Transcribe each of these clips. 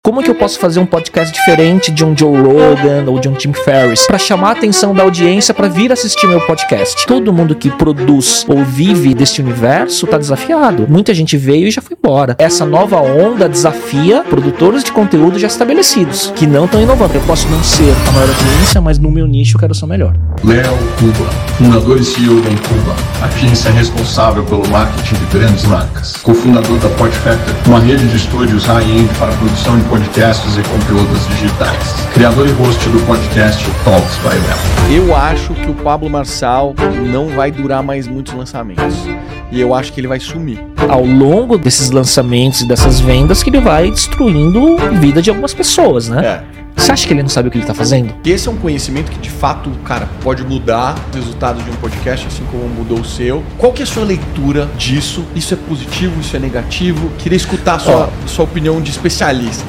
Como que eu posso fazer um podcast diferente de um Joe Rogan ou de um Tim Ferriss para chamar a atenção da audiência para vir assistir meu podcast? Todo mundo que produz ou vive deste universo tá desafiado. Muita gente veio e já foi embora. Essa nova onda desafia produtores de conteúdo já estabelecidos, que não estão inovando. Eu posso não ser a maior audiência, mas no meu nicho eu quero ser o melhor. Léo Cuba, fundador e CEO da Incuba, agência responsável pelo marketing de grandes marcas. Cofundador da PodFactor, uma rede de estúdios high-end para a produção de podcasts e conteúdos digitais. Criador e host do podcast Talks by Léo. Eu acho que o Pablo Marçal não vai durar mais muitos lançamentos. E eu acho que ele vai sumir. Ao longo desses lançamentos e dessas vendas que ele vai destruindo a vida de algumas pessoas, né? Você acha que ele não sabe o que ele tá fazendo? Esse é um conhecimento que, de fato, cara, pode mudar o resultado de um podcast, assim como mudou o seu. Qual que é a sua leitura disso? Isso é positivo? Isso é negativo? Queria escutar a sua opinião de especialista.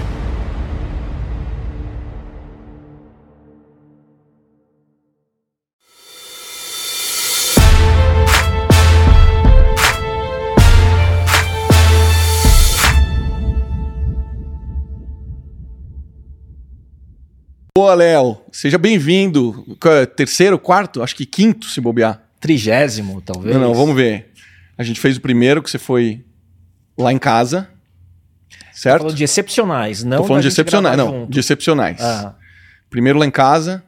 Boa, Léo. Seja bem-vindo. Terceiro, quarto? Acho que quinto, se bobear. 30º, talvez. Não, vamos ver. A gente fez o primeiro, que você foi lá em casa, certo? Tô falando de excepcionais, não. Tô falando de excepcionais, não, de excepcionais. Ah. Primeiro lá em casa,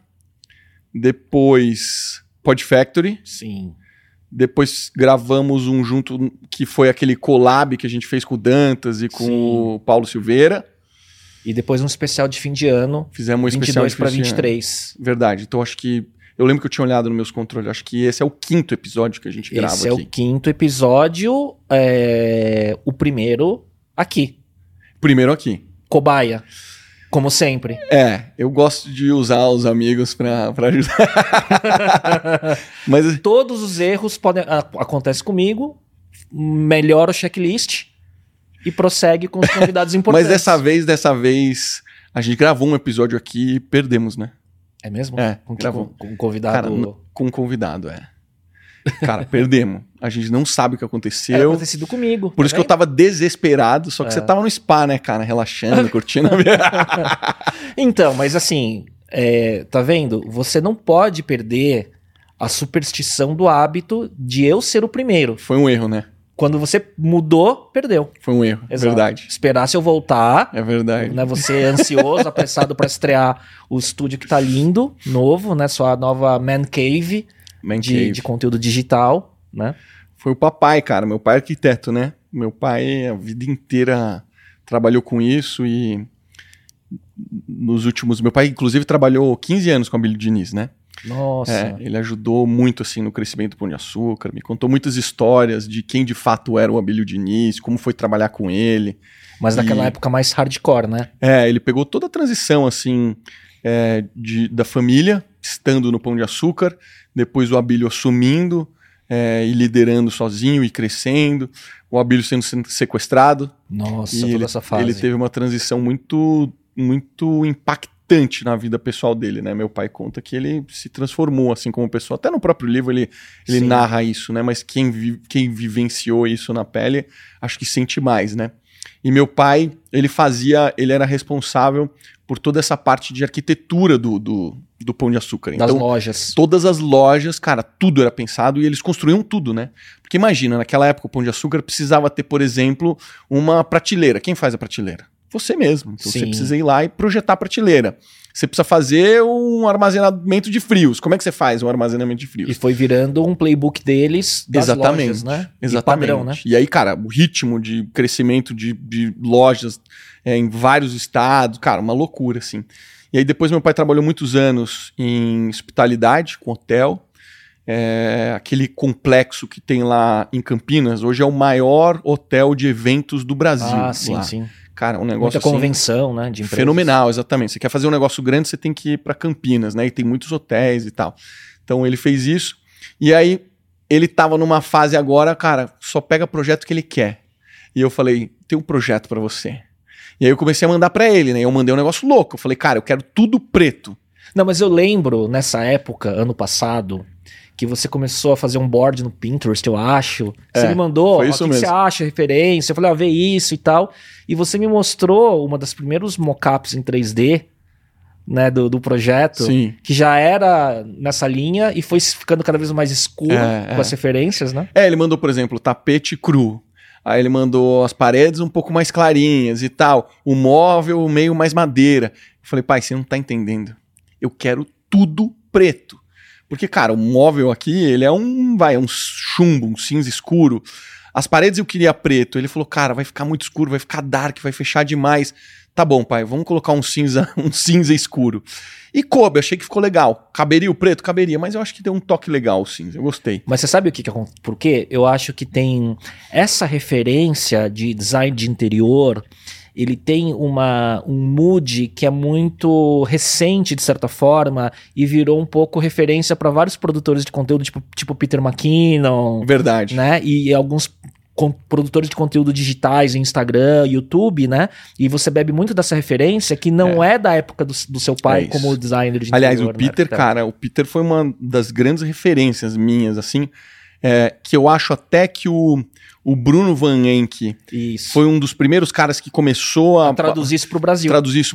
depois PodFactory. Sim. Depois gravamos um junto, que foi aquele collab que a gente fez com o Dantas e com o Paulo Silveira. E depois um especial de fim de ano. Fizemos um especial de fim de ano. 22 para 23. Verdade. Então acho que... Eu lembro que eu tinha olhado nos meus controles. Acho que esse é o quinto episódio que a gente grava aqui. Esse é o quinto episódio. O primeiro aqui. Primeiro aqui. Cobaia. Como sempre. Eu gosto de usar os amigos pra ajudar. Mas todos os erros acontecem comigo. Melhora o checklist. E prossegue com os convidados importantes. Mas dessa vez, a gente gravou um episódio aqui e perdemos, né? É mesmo? Gravou. Com um convidado? Cara, com um convidado, Cara, perdemos. A gente não sabe o que aconteceu. Era acontecido comigo. Por isso que eu tava desesperado, só que você tava no spa, né, cara? Relaxando, curtindo a vida. Então, mas assim, tá vendo? Você não pode perder a superstição do hábito de eu ser o primeiro. Foi um erro, né? Quando você mudou, perdeu. Foi um erro, Exato. Verdade. Esperar se eu voltar. É verdade. Né, você é ansioso, apressado para estrear o estúdio que tá lindo, novo, né? Sua nova Man Cave, de conteúdo digital, né? Foi o papai, cara. Meu pai é arquiteto, né? Meu pai a vida inteira trabalhou com isso e nos últimos... Meu pai, inclusive, trabalhou 15 anos com a Abílio Diniz, né? Nossa. Ele ajudou muito assim no crescimento do Pão de Açúcar, me contou muitas histórias de quem de fato era o Abílio Diniz, como foi trabalhar com ele. Mas naquela época mais hardcore, né? Ele pegou toda a transição assim da família, estando no Pão de Açúcar, depois o Abílio assumindo e liderando sozinho e crescendo, o Abílio sendo sequestrado. Nossa, toda essa fase. Ele teve uma transição muito, muito impactante na vida pessoal dele, né? Meu pai conta que ele se transformou assim como pessoa. Até no próprio livro ele narra isso, né? Mas quem vivenciou isso na pele, acho que sente mais, né? E meu pai, ele era responsável por toda essa parte de arquitetura do Pão de Açúcar. Das então, lojas. Todas as lojas, cara, tudo era pensado e eles construíam tudo, né? Porque imagina, naquela época o Pão de Açúcar precisava ter, por exemplo, uma prateleira. Quem faz a prateleira? Você mesmo. Então você precisa ir lá e projetar a prateleira. Você precisa fazer um armazenamento de frios. Como é que você faz um armazenamento de frios? E foi virando um playbook deles das lojas, né? Exatamente. Padrão, né? E aí, cara, o ritmo de crescimento de lojas em vários estados, cara, uma loucura, assim. E aí depois meu pai trabalhou muitos anos em hospitalidade, com hotel. Aquele complexo que tem lá em Campinas, hoje é o maior hotel de eventos do Brasil. Ah, sim, sim. Cara, um negócio muita convenção, né, de empresas. Fenomenal, exatamente. Você quer fazer um negócio grande, você tem que ir para Campinas, né? E tem muitos hotéis e tal. Então ele fez isso. E aí ele tava numa fase agora, cara, só pega projeto que ele quer. E eu falei, tem um projeto para você. E aí eu comecei a mandar para ele, né? Eu mandei um negócio louco. Eu falei, cara, eu quero tudo preto. Não, mas eu lembro, nessa época, ano passado, que você começou a fazer um board no Pinterest, eu acho. Você me mandou, foi o isso que você acha, referência. Eu falei, vê isso e tal. E você me mostrou uma das primeiros mockups em 3D, né, do projeto, Sim. que já era nessa linha e foi ficando cada vez mais escuro com as referências, né? Ele mandou, por exemplo, tapete cru. Aí ele mandou as paredes um pouco mais clarinhas e tal. O móvel meio mais madeira. Eu falei, pai, você não tá entendendo. Eu quero tudo preto. Porque, cara, o móvel aqui, ele é um chumbo, um cinza escuro. As paredes eu queria preto. Ele falou, cara, vai ficar muito escuro, vai ficar dark, vai fechar demais. Tá bom, pai, vamos colocar um cinza escuro. E coube, achei que ficou legal. Caberia o preto? Caberia, mas eu acho que deu um toque legal o cinza, eu gostei. Mas você sabe por quê? Eu acho que tem essa referência de design de interior, ele tem um mood que é muito recente, de certa forma, e virou um pouco referência para vários produtores de conteúdo, tipo Peter McKinnon. Verdade. Né? E alguns produtores de conteúdo digitais, Instagram, YouTube, né? E você bebe muito dessa referência que não é da época do seu pai como designer de interior. Aliás, o Peter, né? Cara, o Peter foi uma das grandes referências minhas, assim, que eu acho até que o Bruno Van Enck foi um dos primeiros caras que começou a traduzir isso pro Brasil.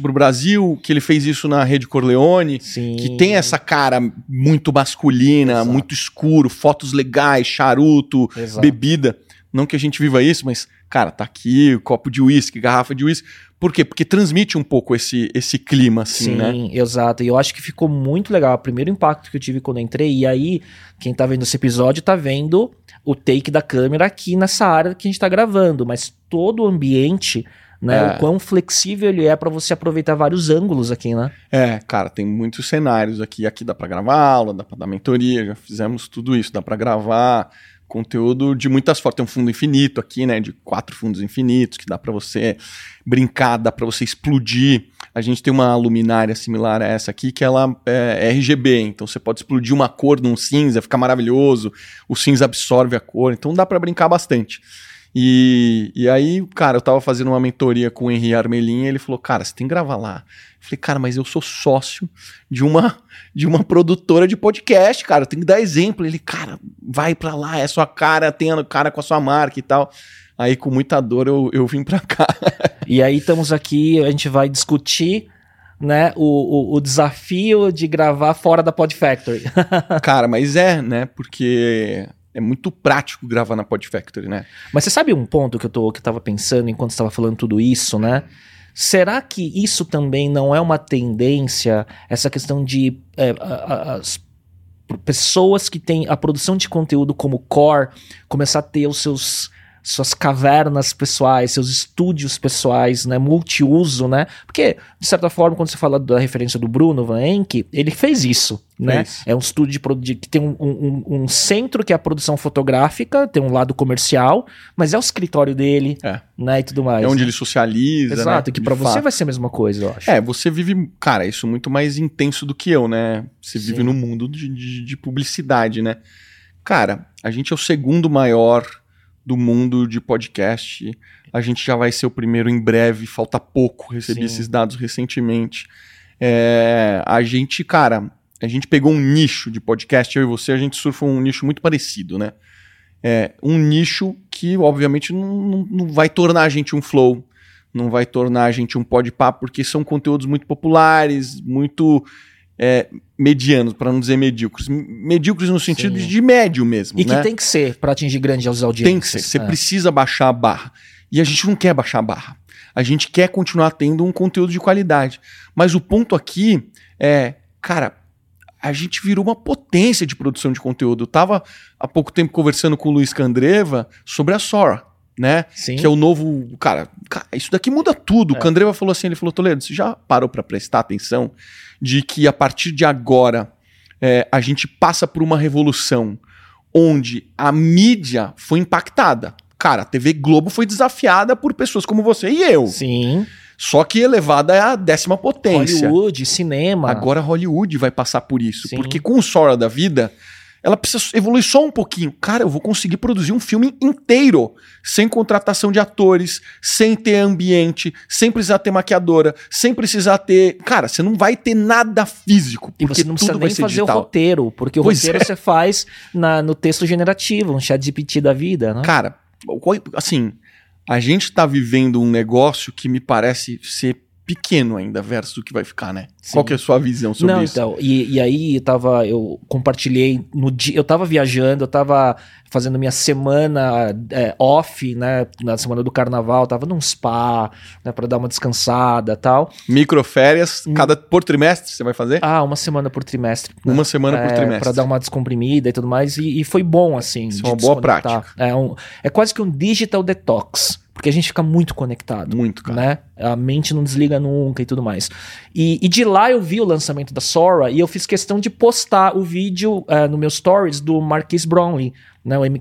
Que ele fez isso na Rede Corleone, Sim. Que tem essa cara muito masculina, Exato. Muito escuro, fotos legais, charuto, Exato. bebida. Não que a gente viva isso, mas, cara, tá aqui o copo de uísque, garrafa de uísque. Por quê? Porque transmite um pouco esse clima, assim, Sim, né? Sim, exato. E eu acho que ficou muito legal. O primeiro impacto que eu tive quando eu entrei, e aí, quem tá vendo esse episódio tá vendo o take da câmera aqui nessa área que a gente tá gravando, mas todo o ambiente, né, o quão flexível ele é pra você aproveitar vários ângulos aqui, né? Cara, tem muitos cenários aqui. Aqui dá pra gravar aula, dá pra dar mentoria, já fizemos tudo isso, dá pra gravar conteúdo de muitas formas. Tem um fundo infinito aqui, né, de 4 fundos infinitos, que dá pra você brincar, dá pra você explodir. A gente tem uma luminária similar a essa aqui, que ela é RGB, então você pode explodir uma cor num cinza, fica maravilhoso, o cinza absorve a cor, então dá pra brincar bastante. E aí, cara, eu tava fazendo uma mentoria com o Henri Armelin, e ele falou, cara, você tem que gravar lá. Eu falei, cara, mas eu sou sócio de uma produtora de podcast, cara, eu tenho que dar exemplo. Ele, cara, vai pra lá, é sua cara, tem a cara com a sua marca e tal. Aí, com muita dor, eu vim pra cá. E aí, estamos aqui, a gente vai discutir, né, o desafio de gravar fora da Pod Factory. Cara, mas né, porque é muito prático gravar na Pod Factory, né? Mas você sabe um ponto que eu tava pensando enquanto você estava falando tudo isso, né? Será que isso também não é uma tendência, essa questão de as pessoas que têm a produção de conteúdo como core começar a ter suas cavernas pessoais, seus estúdios pessoais, né, multiuso, né? Porque, de certa forma, quando você fala da referência do Bruno Van Enck, ele fez isso, né? É um estúdio que tem um centro que é a produção fotográfica, tem um lado comercial, mas é o escritório dele, né, e tudo mais. É onde ele socializa, exato, né? que pra você vai ser a mesma coisa, eu acho. Você vive, cara, isso muito mais intenso do que eu, né? Você vive no mundo de publicidade, né? Cara, a gente é o segundo maior do mundo de podcast, a gente já vai ser o primeiro em breve, falta pouco, recebi esses dados recentemente. A gente pegou um nicho de podcast, eu e você, a gente surfa um nicho muito parecido, né? Um nicho que, obviamente, não vai tornar a gente um Flow, não vai tornar a gente um Podpah, porque são conteúdos muito populares, muito medianos, para não dizer medíocres. Medíocres no sentido de médio mesmo, e né? que tem que ser para atingir grandes audiências. Tem que ser. Você precisa baixar a barra. E a gente não quer baixar a barra. A gente quer continuar tendo um conteúdo de qualidade. Mas o ponto aqui cara, a gente virou uma potência de produção de conteúdo. Eu tava há pouco tempo conversando com o Luiz Candreva sobre a Sora, né? Sim. Que é o novo... Cara, isso daqui muda tudo. O Candreva falou assim, ele falou, Toledo, você já parou para prestar atenção de que a partir de agora a gente passa por uma revolução onde a mídia foi impactada. Cara, a TV Globo foi desafiada por pessoas como você e eu. Sim. Só que elevada é a 10ª potência. Hollywood, cinema. Agora Hollywood vai passar por isso. Sim. Porque com o Sora da vida, ela precisa evoluir só um pouquinho. Cara, eu vou conseguir produzir um filme inteiro, sem contratação de atores, sem ter ambiente, sem precisar ter maquiadora, sem precisar ter... Cara, você não vai ter nada físico, E porque você não precisa tudo vai nem ser fazer digital. o roteiro, porque o Pois roteiro você faz no texto generativo, um ChatGPT da vida, né? Cara, assim, a gente tá vivendo um negócio que me parece ser pequeno ainda versus o que vai ficar, né? Sim. Qual que é a sua visão sobre isso? Então, e aí eu compartilhei no dia, eu tava viajando, eu tava fazendo minha semana off, né, na semana do carnaval, tava num spa, né, pra dar uma descansada e tal. Microférias, por trimestre você vai fazer? Uma semana por trimestre. Né? Uma semana por trimestre. Pra dar uma descomprimida e tudo mais, e foi bom, assim. Isso é uma boa prática. É quase que um digital detox, porque a gente fica muito conectado. Muito, cara. Né? A mente não desliga nunca e tudo mais. E de lá eu vi o lançamento da Sora e eu fiz questão de postar o vídeo no meu stories do Marques Brownlee, né, o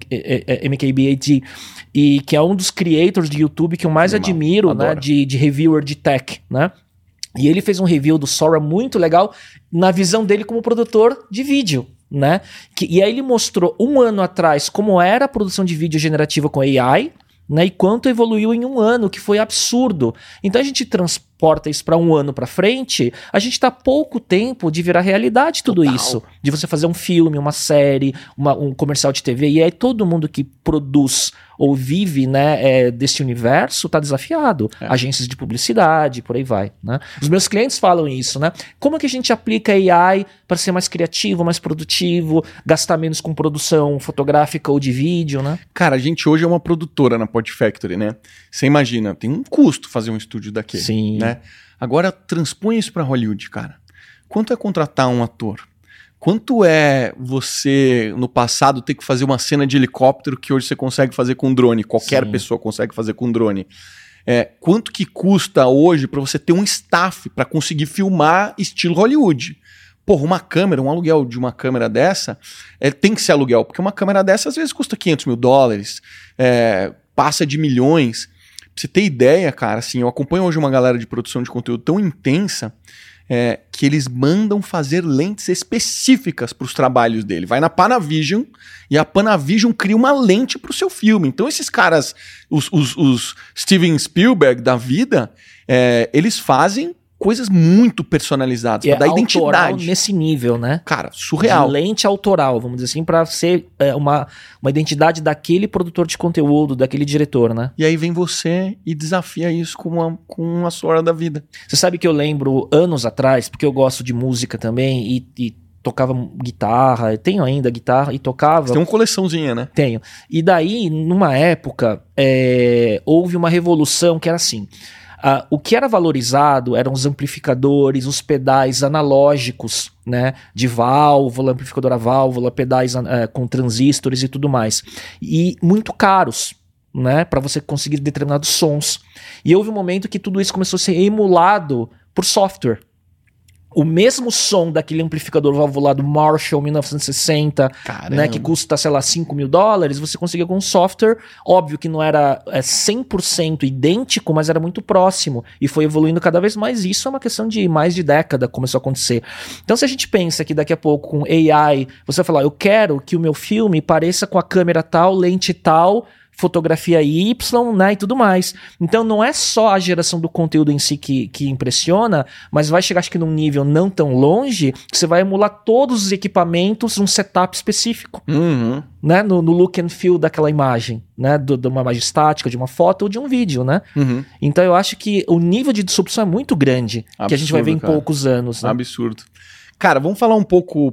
MKBHD, e que é um dos creators de YouTube que eu mais admiro, né, de reviewer de tech, né? E ele fez um review do Sora muito legal na visão dele como produtor de vídeo, né? E aí ele mostrou 1 ano atrás como era a produção de vídeo generativa com AI, né, e quanto evoluiu em 1 ano, que foi absurdo. Então a gente transporta isso para 1 ano para frente, a gente tá pouco tempo de virar realidade tudo isso. De você fazer um filme, uma série, um comercial de TV, e aí todo mundo que produz ou vive, né, desse universo tá desafiado. Agências de publicidade, por aí vai, né? Os meus clientes falam isso, né? Como é que a gente aplica AI para ser mais criativo, mais produtivo, gastar menos com produção fotográfica ou de vídeo, né? Cara, a gente hoje é uma produtora na Pod Factory, né? Você imagina, tem um custo fazer um estúdio daquele. Sim. Né? Agora, transpõe isso pra Hollywood, cara. Quanto é contratar um ator? Quanto é você, no passado, ter que fazer uma cena de helicóptero que hoje você consegue fazer com drone? Qualquer pessoa consegue fazer com drone. Quanto que custa hoje pra você ter um staff pra conseguir filmar estilo Hollywood? Porra, uma câmera, um aluguel de uma câmera dessa, tem que ser aluguel, porque uma câmera dessa às vezes custa $500 mil, passa de milhões. Pra você ter ideia, cara, assim, eu acompanho hoje uma galera de produção de conteúdo tão intensa que eles mandam fazer lentes específicas para os trabalhos dele. Vai na Panavision e a Panavision cria uma lente para o seu filme. Então esses caras, os Steven Spielberg da vida, eles fazem coisas muito personalizadas para dar identidade nesse nível, né? Cara, surreal. De lente autoral, vamos dizer assim, para ser uma identidade daquele produtor de conteúdo, daquele diretor, né? E aí vem você e desafia isso com a Sora da vida. Você sabe que eu lembro anos atrás, porque eu gosto de música também e tocava guitarra, tenho ainda guitarra e tocava. Você tem uma coleçãozinha, né? Tenho. E daí, numa época, houve uma revolução que era assim. O que era valorizado eram os amplificadores, os pedais analógicos, né, de válvula, amplificador a válvula, pedais com transistores e tudo mais. E muito caros, né, para você conseguir determinados sons. E houve um momento que tudo isso começou a ser emulado por software. O mesmo som daquele amplificador valvulado Marshall 1960, né, que custa, sei lá, $5 mil, você conseguia com um software, óbvio que não era 100% idêntico, mas era muito próximo, e foi evoluindo cada vez mais. Isso é uma questão de mais de década, começou a acontecer. Então se a gente pensa que daqui a pouco com AI, você vai falar, eu quero que o meu filme pareça com a câmera tal, lente tal, fotografia Y, né, e tudo mais. Então não é só a geração do conteúdo em si que impressiona, mas vai chegar, acho que num nível não tão longe, que você vai emular todos os equipamentos num setup específico, né, no look and feel daquela imagem, né, de uma imagem estática, de uma foto ou de um vídeo, né. Então eu acho que o nível de disrupção é muito grande, que a gente vai ver em poucos anos. Né? Absurdo. Cara, vamos falar um pouco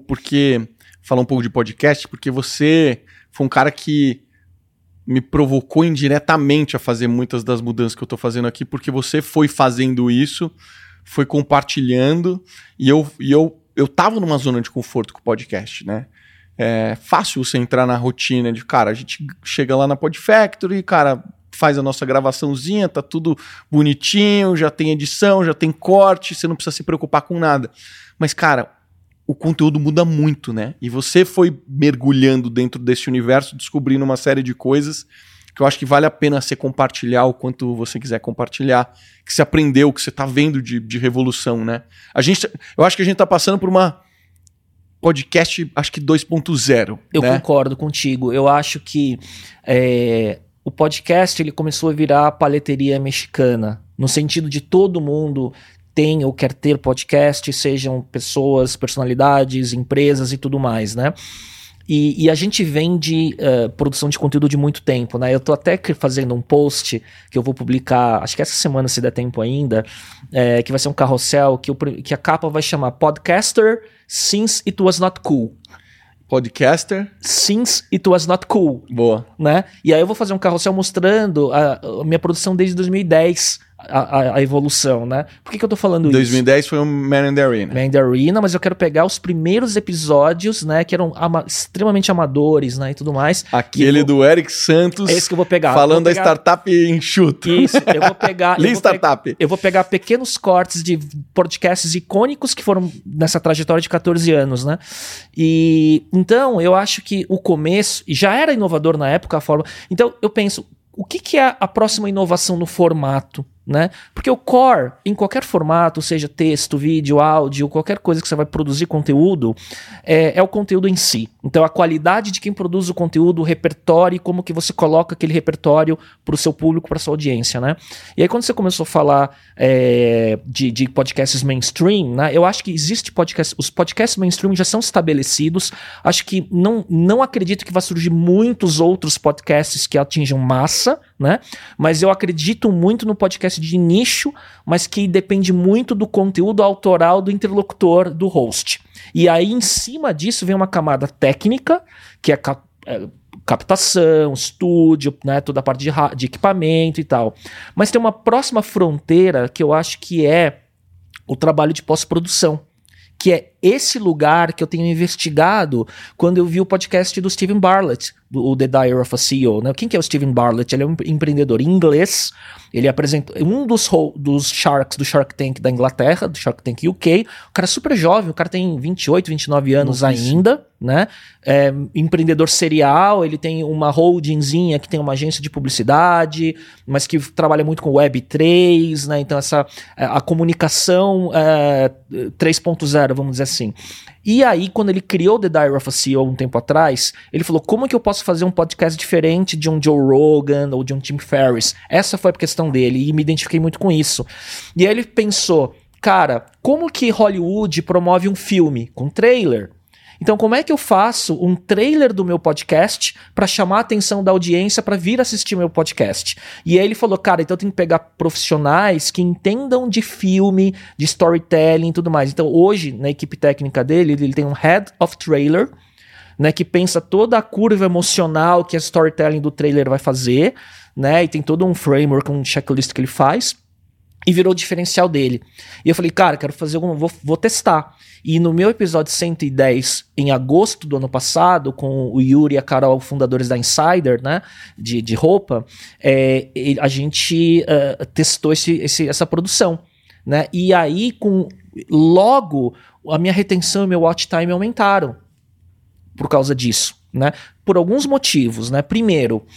de podcast, porque você foi um cara que me provocou indiretamente a fazer muitas das mudanças que eu tô fazendo aqui, porque você foi fazendo isso, foi compartilhando, e eu tava numa zona de conforto com o podcast, né? É fácil você entrar na rotina de, cara, a gente chega lá na Pod Factory, cara, faz a nossa gravaçãozinha, tá tudo bonitinho, já tem edição, já tem corte, você não precisa se preocupar com nada. Mas, cara, o conteúdo muda muito, né? E você foi mergulhando dentro desse universo, descobrindo uma série de coisas que eu acho que vale a pena você compartilhar o quanto você quiser compartilhar, que você aprendeu, que você tá vendo de revolução, né? Eu acho que a gente tá passando por podcast, acho que 2.0. Eu né? concordo contigo. Eu acho que o podcast ele começou a virar a paleteria mexicana, no sentido de todo mundo tem ou quer ter podcast, sejam pessoas, personalidades, empresas e tudo mais, né? E a gente vem de produção de conteúdo de muito tempo, né? Eu tô até fazendo um post que eu vou publicar, acho que essa semana, se der tempo ainda, que vai ser um carrossel, que a capa vai chamar Podcaster Since It Was Not Cool. Podcaster Since It Was Not Cool. Boa. Né? E aí eu vou fazer um carrossel mostrando a minha produção desde 2010, a evolução, né? Por que eu tô falando 2010 isso? foi um Man in the Arena. Man in the Arena, mas eu quero pegar os primeiros episódios, né? Que eram extremamente amadores, né? E tudo mais. Aquele do Eric Santos. É esse que eu vou pegar. Falando da startup enxuta. Isso, eu vou pegar... Startup. Eu vou pegar pequenos cortes de podcasts icônicos que foram nessa trajetória de 14 anos, né? E então, eu acho que o começo... Já era inovador na época a forma... Então, eu penso... O que é a próxima inovação no formato, né? Porque o core, em qualquer formato, seja texto, vídeo, áudio, qualquer coisa que você vai produzir conteúdo, é o conteúdo em si. Então, a qualidade de quem produz o conteúdo, o repertório, como que você coloca aquele repertório para o seu público, para sua audiência, né? E aí, quando você começou a falar de podcasts mainstream, né? Eu acho que existe os podcasts mainstream já são estabelecidos. Acho que não acredito que vai surgir muitos outros podcasts que atinjam massa, né? Mas eu acredito muito no podcast de nicho, mas que depende muito do conteúdo autoral do interlocutor, do host. E aí, em cima disso, vem uma camada técnica, que é captação, estúdio, né, toda a parte de equipamento e tal. Mas tem uma próxima fronteira que eu acho que é o trabalho de pós-produção, que é esse lugar que eu tenho investigado quando eu vi o podcast do Steven Bartlett, o The Diary of a CEO, né? Quem que é o Steven Bartlett? Ele é um empreendedor inglês, ele apresenta um dos Sharks do Shark Tank da Inglaterra, do Shark Tank UK, o cara é super jovem, o cara tem 28, 29 anos ainda, né? É empreendedor serial, ele tem uma holdingzinha que tem uma agência de publicidade, mas que trabalha muito com Web3, né? Então a comunicação 3.0, vamos dizer assim. E aí, quando ele criou The Diary of a CEO um tempo atrás, ele falou, como que eu posso fazer um podcast diferente de um Joe Rogan ou de um Tim Ferriss? Essa foi a questão dele e me identifiquei muito com isso. E aí ele pensou, cara, como que Hollywood promove um filme? Com trailer. Então, como é que eu faço um trailer do meu podcast para chamar a atenção da audiência para vir assistir meu podcast? E aí ele falou, cara, então eu tenho que pegar profissionais que entendam de filme, de storytelling e tudo mais. Então, hoje, na equipe técnica dele, ele tem um Head of Trailer, né, que pensa toda a curva emocional que a storytelling do trailer vai fazer, né, e tem todo um framework, um checklist que ele faz. E virou o diferencial dele. E eu falei, cara, quero fazer vou testar. E no meu episódio 110, em agosto do ano passado, com o Yuri e a Carol, fundadores da Insider, né, de roupa, a gente testou essa produção, né? E aí, logo, a minha retenção e meu watch time aumentaram por causa disso, né? Por alguns motivos, né? Primeiro,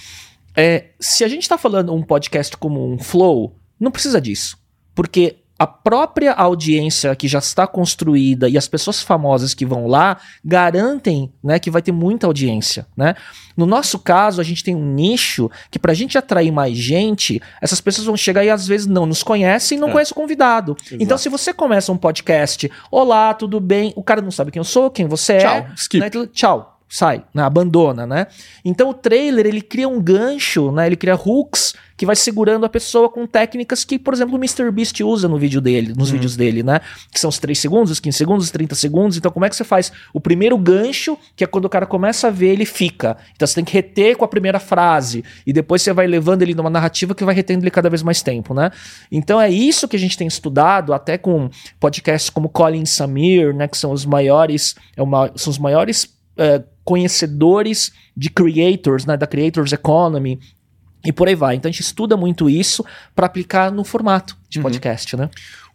se a gente está falando um podcast como um Flow, não precisa disso, porque a própria audiência que já está construída e as pessoas famosas que vão lá garantem, né, que vai ter muita audiência, né? No nosso caso, a gente tem um nicho que pra gente atrair mais gente, essas pessoas vão chegar e às vezes não nos conhecem e não conhecem o convidado. Exato. Então, se você começa um podcast, olá, tudo bem? O cara não sabe quem eu sou, quem você tchau, é. Skip. Né? Tchau. Sai, né? Abandona, né? Então o trailer, ele cria um gancho, né? Ele cria hooks que vai segurando a pessoa com técnicas que, por exemplo, o MrBeast usa nos vídeos dele, né? Que são os 3 segundos, os 15 segundos, os 30 segundos. Então como é que você faz o primeiro gancho, que é quando o cara começa a ver, ele fica. Então você tem que reter com a primeira frase e depois você vai levando ele numa narrativa que vai retendo ele cada vez mais tempo, né? Então é isso que a gente tem estudado, até com podcasts como Colin Samir, né? Que são os maiores, são os maiores conhecedores de creators, né, da Creators Economy e por aí vai. Então a gente estuda muito isso para aplicar no formato de podcast, né?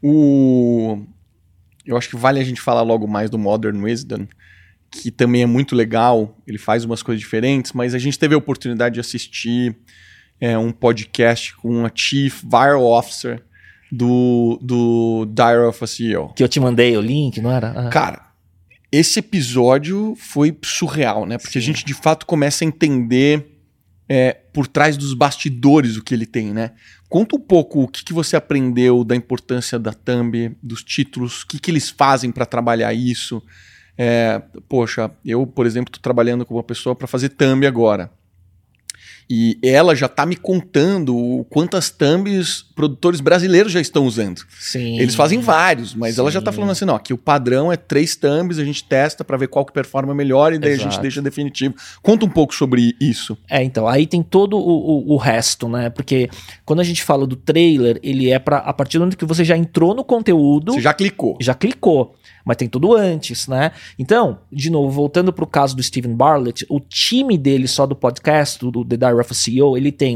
Eu acho que vale a gente falar logo mais do Modern Wisdom, que também é muito legal, ele faz umas coisas diferentes, mas a gente teve a oportunidade de assistir um podcast com a Chief Viral Officer do Diary of a CEO. Que eu te mandei o link, não era? Cara, esse episódio foi surreal, né? Porque a gente de fato começa a entender por trás dos bastidores o que ele tem, né? Conta um pouco o que você aprendeu da importância da thumb, dos títulos, o que eles fazem para trabalhar isso. Poxa, eu, por exemplo, estou trabalhando com uma pessoa para fazer thumb agora. E ela já tá me contando quantas thumbs produtores brasileiros já estão usando. Sim. Eles fazem vários, mas ela já tá falando assim, não, aqui o padrão é 3 thumbs, a gente testa para ver qual que performa melhor e daí a gente deixa definitivo. Conta um pouco sobre isso. Então, aí tem todo o resto, né? Porque quando a gente fala do trailer, ele é a partir do momento que você já entrou no conteúdo... Você já clicou. Já clicou. Mas tem tudo antes, né? Então, de novo, voltando pro caso do Steven Bartlett, o time dele só do podcast, do The Diary of a CEO, ele tem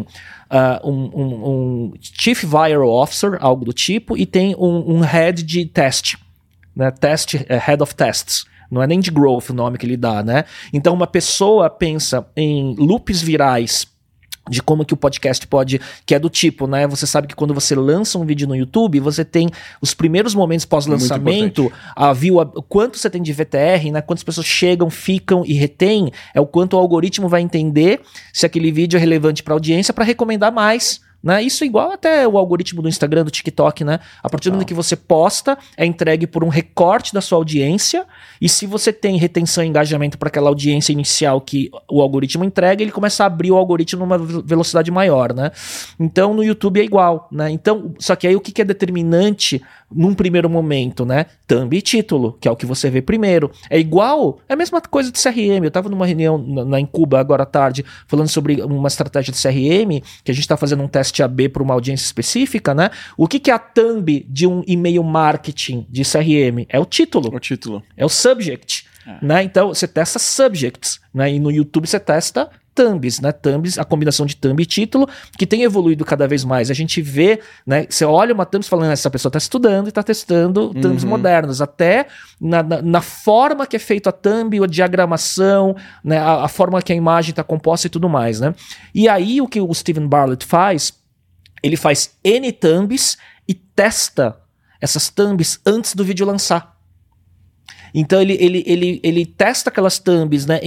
um Chief Viral Officer, algo do tipo, e tem um Head de Test, né? Head of Tests. Não é nem de Growth o nome que ele dá, né? Então, uma pessoa pensa em loops virais de como que o podcast pode, que é do tipo, né, você sabe que quando você lança um vídeo no YouTube, você tem os primeiros momentos pós-lançamento, quanto você tem de VTR, né, quantas pessoas chegam, ficam e retêm, é o quanto o algoritmo vai entender se aquele vídeo é relevante para a audiência para recomendar mais, né? Isso é igual até o algoritmo do Instagram, do TikTok, né? A partir do momento que você posta, é entregue por um recorte da sua audiência, e se você tem retenção e engajamento para aquela audiência inicial que o algoritmo entrega, ele começa a abrir o algoritmo numa velocidade maior, né? Então no YouTube é igual, né? Então, só que aí o que é determinante num primeiro momento, né? Thumb e título, que é o que você vê primeiro. É igual, é a mesma coisa de CRM. Eu estava numa reunião na Incuba agora à tarde, falando sobre uma estratégia de CRM, que a gente está fazendo um teste AB para uma audiência específica, né? O que é a thumb de um e-mail marketing de CRM? É o título. O título. É o subject, né? Então, você testa subjects, né? E no YouTube você testa thumbs, né? Thumbs, a combinação de thumb e título, que tem evoluído cada vez mais. A gente vê, né? Você olha uma thumb falando, essa pessoa está estudando e está testando thumbs modernas, até na forma que é feita a thumb, a diagramação, né? A forma que a imagem está composta e tudo mais, né? E aí o que o Steven Bartlett faz, ele faz N thumbs e testa essas thumbs antes do vídeo lançar. Então ele testa aquelas thumbs, né,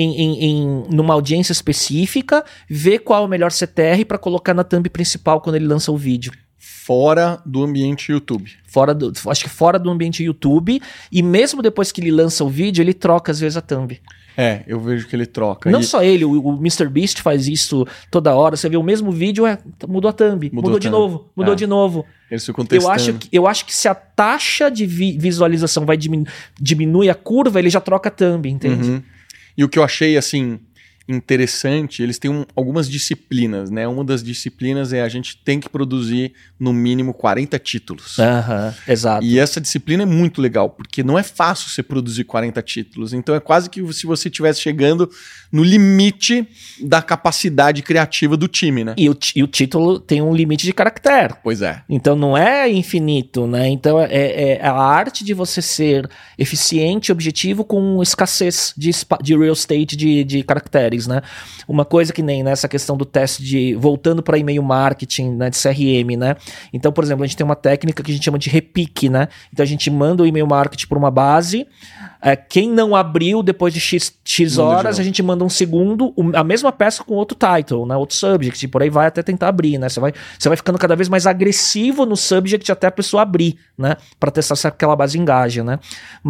numa audiência específica, vê qual é o melhor CTR para colocar na thumb principal quando ele lança o vídeo. Fora do ambiente YouTube. Acho que fora do ambiente YouTube, e mesmo depois que ele lança o vídeo, ele troca às vezes a thumb. Eu vejo que ele troca. Não só ele, o MrBeast faz isso toda hora. Você vê o mesmo vídeo, mudou a thumb, mudou de novo, mudou de novo. Eles ficam testando. Eu acho que se a taxa de visualização vai diminui a curva, ele já troca a thumb, entende? Uhum. E o que eu achei, assim, interessante, eles têm algumas disciplinas, né? Uma das disciplinas é a gente tem que produzir no mínimo 40 títulos. Exato. E essa disciplina é muito legal, porque não é fácil você produzir 40 títulos. Então é quase que se você estivesse chegando no limite da capacidade criativa do time, né? E o título tem um limite de caractere. Pois é. Então não é infinito, né? Então é a arte de você ser eficiente e objetivo com escassez de real estate de caracteres, né? Uma coisa que nem nessa questão do teste voltando para e-mail marketing, né, de CRM, né? Então, por exemplo, a gente tem uma técnica que a gente chama de repique, né? Então a gente manda o e-mail marketing para uma base, quem não abriu depois de X horas, a gente manda um segundo, a mesma peça com outro title, né? Outro subject, e por aí vai até tentar abrir, né? Você vai ficando cada vez mais agressivo no subject até a pessoa abrir, né? Para testar se aquela base engaja, né?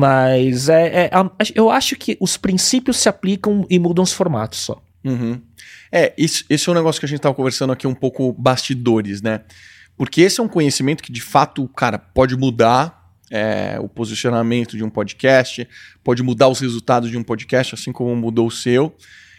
Mas eu acho que os princípios se aplicam e mudam os formatos só. Uhum. Esse é um negócio que a gente estava conversando aqui um pouco bastidores, né? Porque esse é um conhecimento que de fato, cara, pode mudar o posicionamento de um podcast, pode mudar os resultados de um podcast, assim como mudou o seu.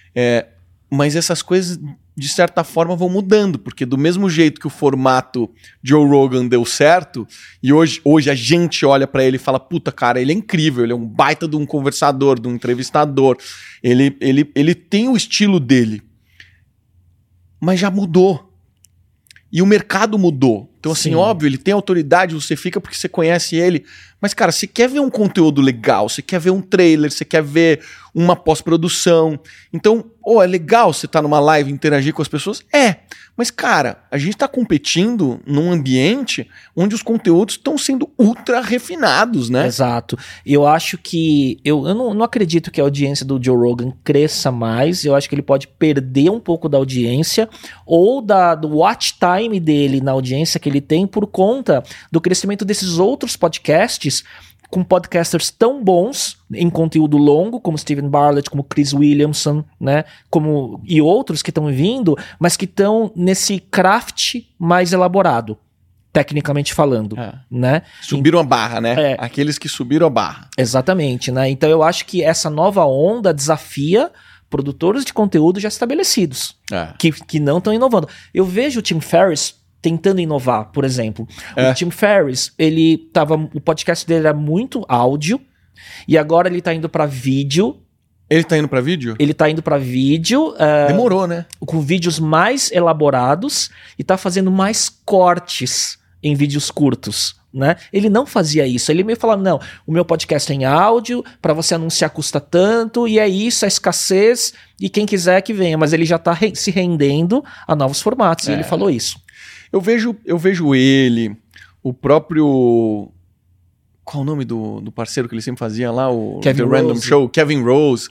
Mas essas coisas, de certa forma, vão mudando, porque do mesmo jeito que o formato Joe Rogan deu certo, e hoje a gente olha pra ele e fala, puta, cara, ele é incrível, ele é um baita de um conversador, de um entrevistador, ele tem o estilo dele, mas já mudou. E o mercado mudou. Então, assim, Sim. óbvio, ele tem autoridade, você fica porque você conhece ele. Mas, cara, você quer ver um conteúdo legal, você quer ver um trailer, você quer ver uma pós-produção. Então, é legal você estar numa live e interagir com as pessoas? Mas, cara, a gente tá competindo num ambiente onde os conteúdos estão sendo ultra refinados, né? Exato. Eu acho que... Eu não acredito que a audiência do Joe Rogan cresça mais. Eu acho que ele pode perder um pouco da audiência ou do watch time dele na audiência que ele tem por conta do crescimento desses outros podcasts com podcasters tão bons em conteúdo longo, como Steven Bartlett, como Chris Williamson, né, e outros que estão vindo, mas que estão nesse craft mais elaborado, tecnicamente falando, né? Subiram a barra, né? Aqueles que subiram a barra. Exatamente, né? Então eu acho que essa nova onda desafia produtores de conteúdo já estabelecidos, que não estão inovando. Eu vejo o Tim Ferriss tentando inovar, por exemplo. O Tim Ferriss, o podcast dele era muito áudio, e agora ele tá indo pra vídeo. Ele tá indo pra vídeo? Ele tá indo pra vídeo. Demorou, né? Com vídeos mais elaborados, e tá fazendo mais cortes em vídeos curtos, né? Ele não fazia isso. Ele meio falava, não, o meu podcast é em áudio, pra você anunciar custa tanto, e é isso, a escassez, e quem quiser que venha. Mas ele já tá se rendendo a novos formatos, e ele falou isso. Eu vejo ele, o próprio... Qual o nome do parceiro que ele sempre fazia lá? O Kevin The Random Rose. Show. Kevin Rose.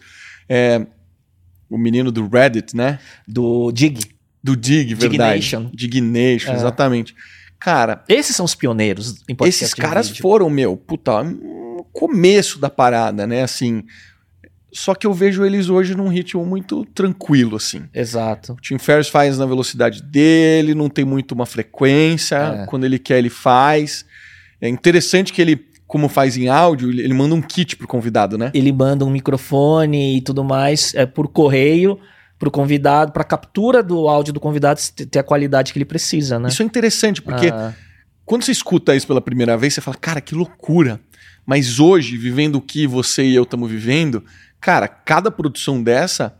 O menino do Reddit, né? Do Dig. Do Dig, verdade. Dignation. Dignation, exatamente. Cara... Esses são os pioneiros em podcast. Esses caras foram, no começo da parada, né? Assim... Só que eu vejo eles hoje num ritmo muito tranquilo, assim. Exato. O Tim Ferriss faz na velocidade dele, não tem muito uma frequência. Quando ele quer, ele faz. É interessante que ele, como faz em áudio, ele manda um kit pro convidado, né? Ele manda um microfone e tudo mais por correio pro convidado, pra captura do áudio do convidado ter a qualidade que ele precisa, né? Isso é interessante, porque quando você escuta isso pela primeira vez, você fala, cara, que loucura. Mas hoje, vivendo o que você e eu estamos vivendo... Cara, cada produção dessa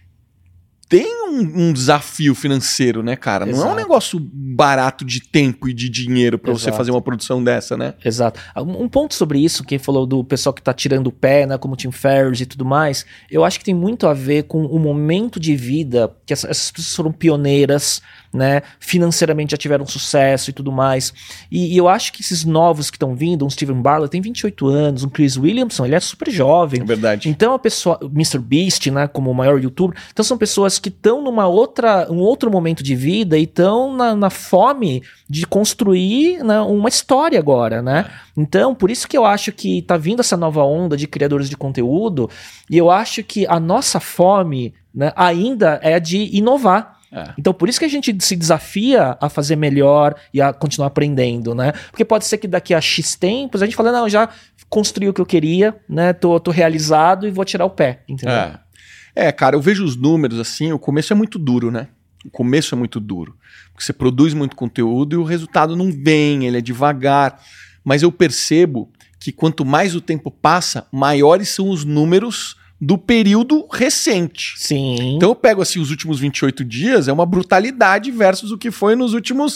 tem um desafio financeiro, né, cara? Exato. Não é um negócio barato de tempo e de dinheiro pra você fazer uma produção dessa, né? Exato. Um ponto sobre isso, que falou do pessoal que tá tirando o pé, né, como o Tim Ferriss e tudo mais, eu acho que tem muito a ver com o momento de vida que essas pessoas foram pioneiras, né, financeiramente já tiveram sucesso e tudo mais. E eu acho que esses novos que estão vindo, um Steven Bartlett tem 28 anos, um Chris Williamson, ele é super jovem. É verdade. Então a pessoa, MrBeast, né, como o maior youtuber, então são pessoas que estão um outro momento de vida e estão na fome de construir, né, uma história agora, né? Então, por isso que eu acho que tá vindo essa nova onda de criadores de conteúdo, e eu acho que a nossa fome, né, ainda é de inovar. Então, por isso que a gente se desafia a fazer melhor e a continuar aprendendo, né? Porque pode ser que daqui a X tempos a gente fale, não, já construí o que eu queria, né? Tô realizado e vou tirar o pé, entendeu? Cara, eu vejo os números assim, o começo é muito duro, né? O começo é muito duro. Porque você produz muito conteúdo e o resultado não vem, ele é devagar. Mas eu percebo que quanto mais o tempo passa, maiores são os números do período recente. Sim. Então eu pego assim os últimos 28 dias, é uma brutalidade versus o que foi nos últimos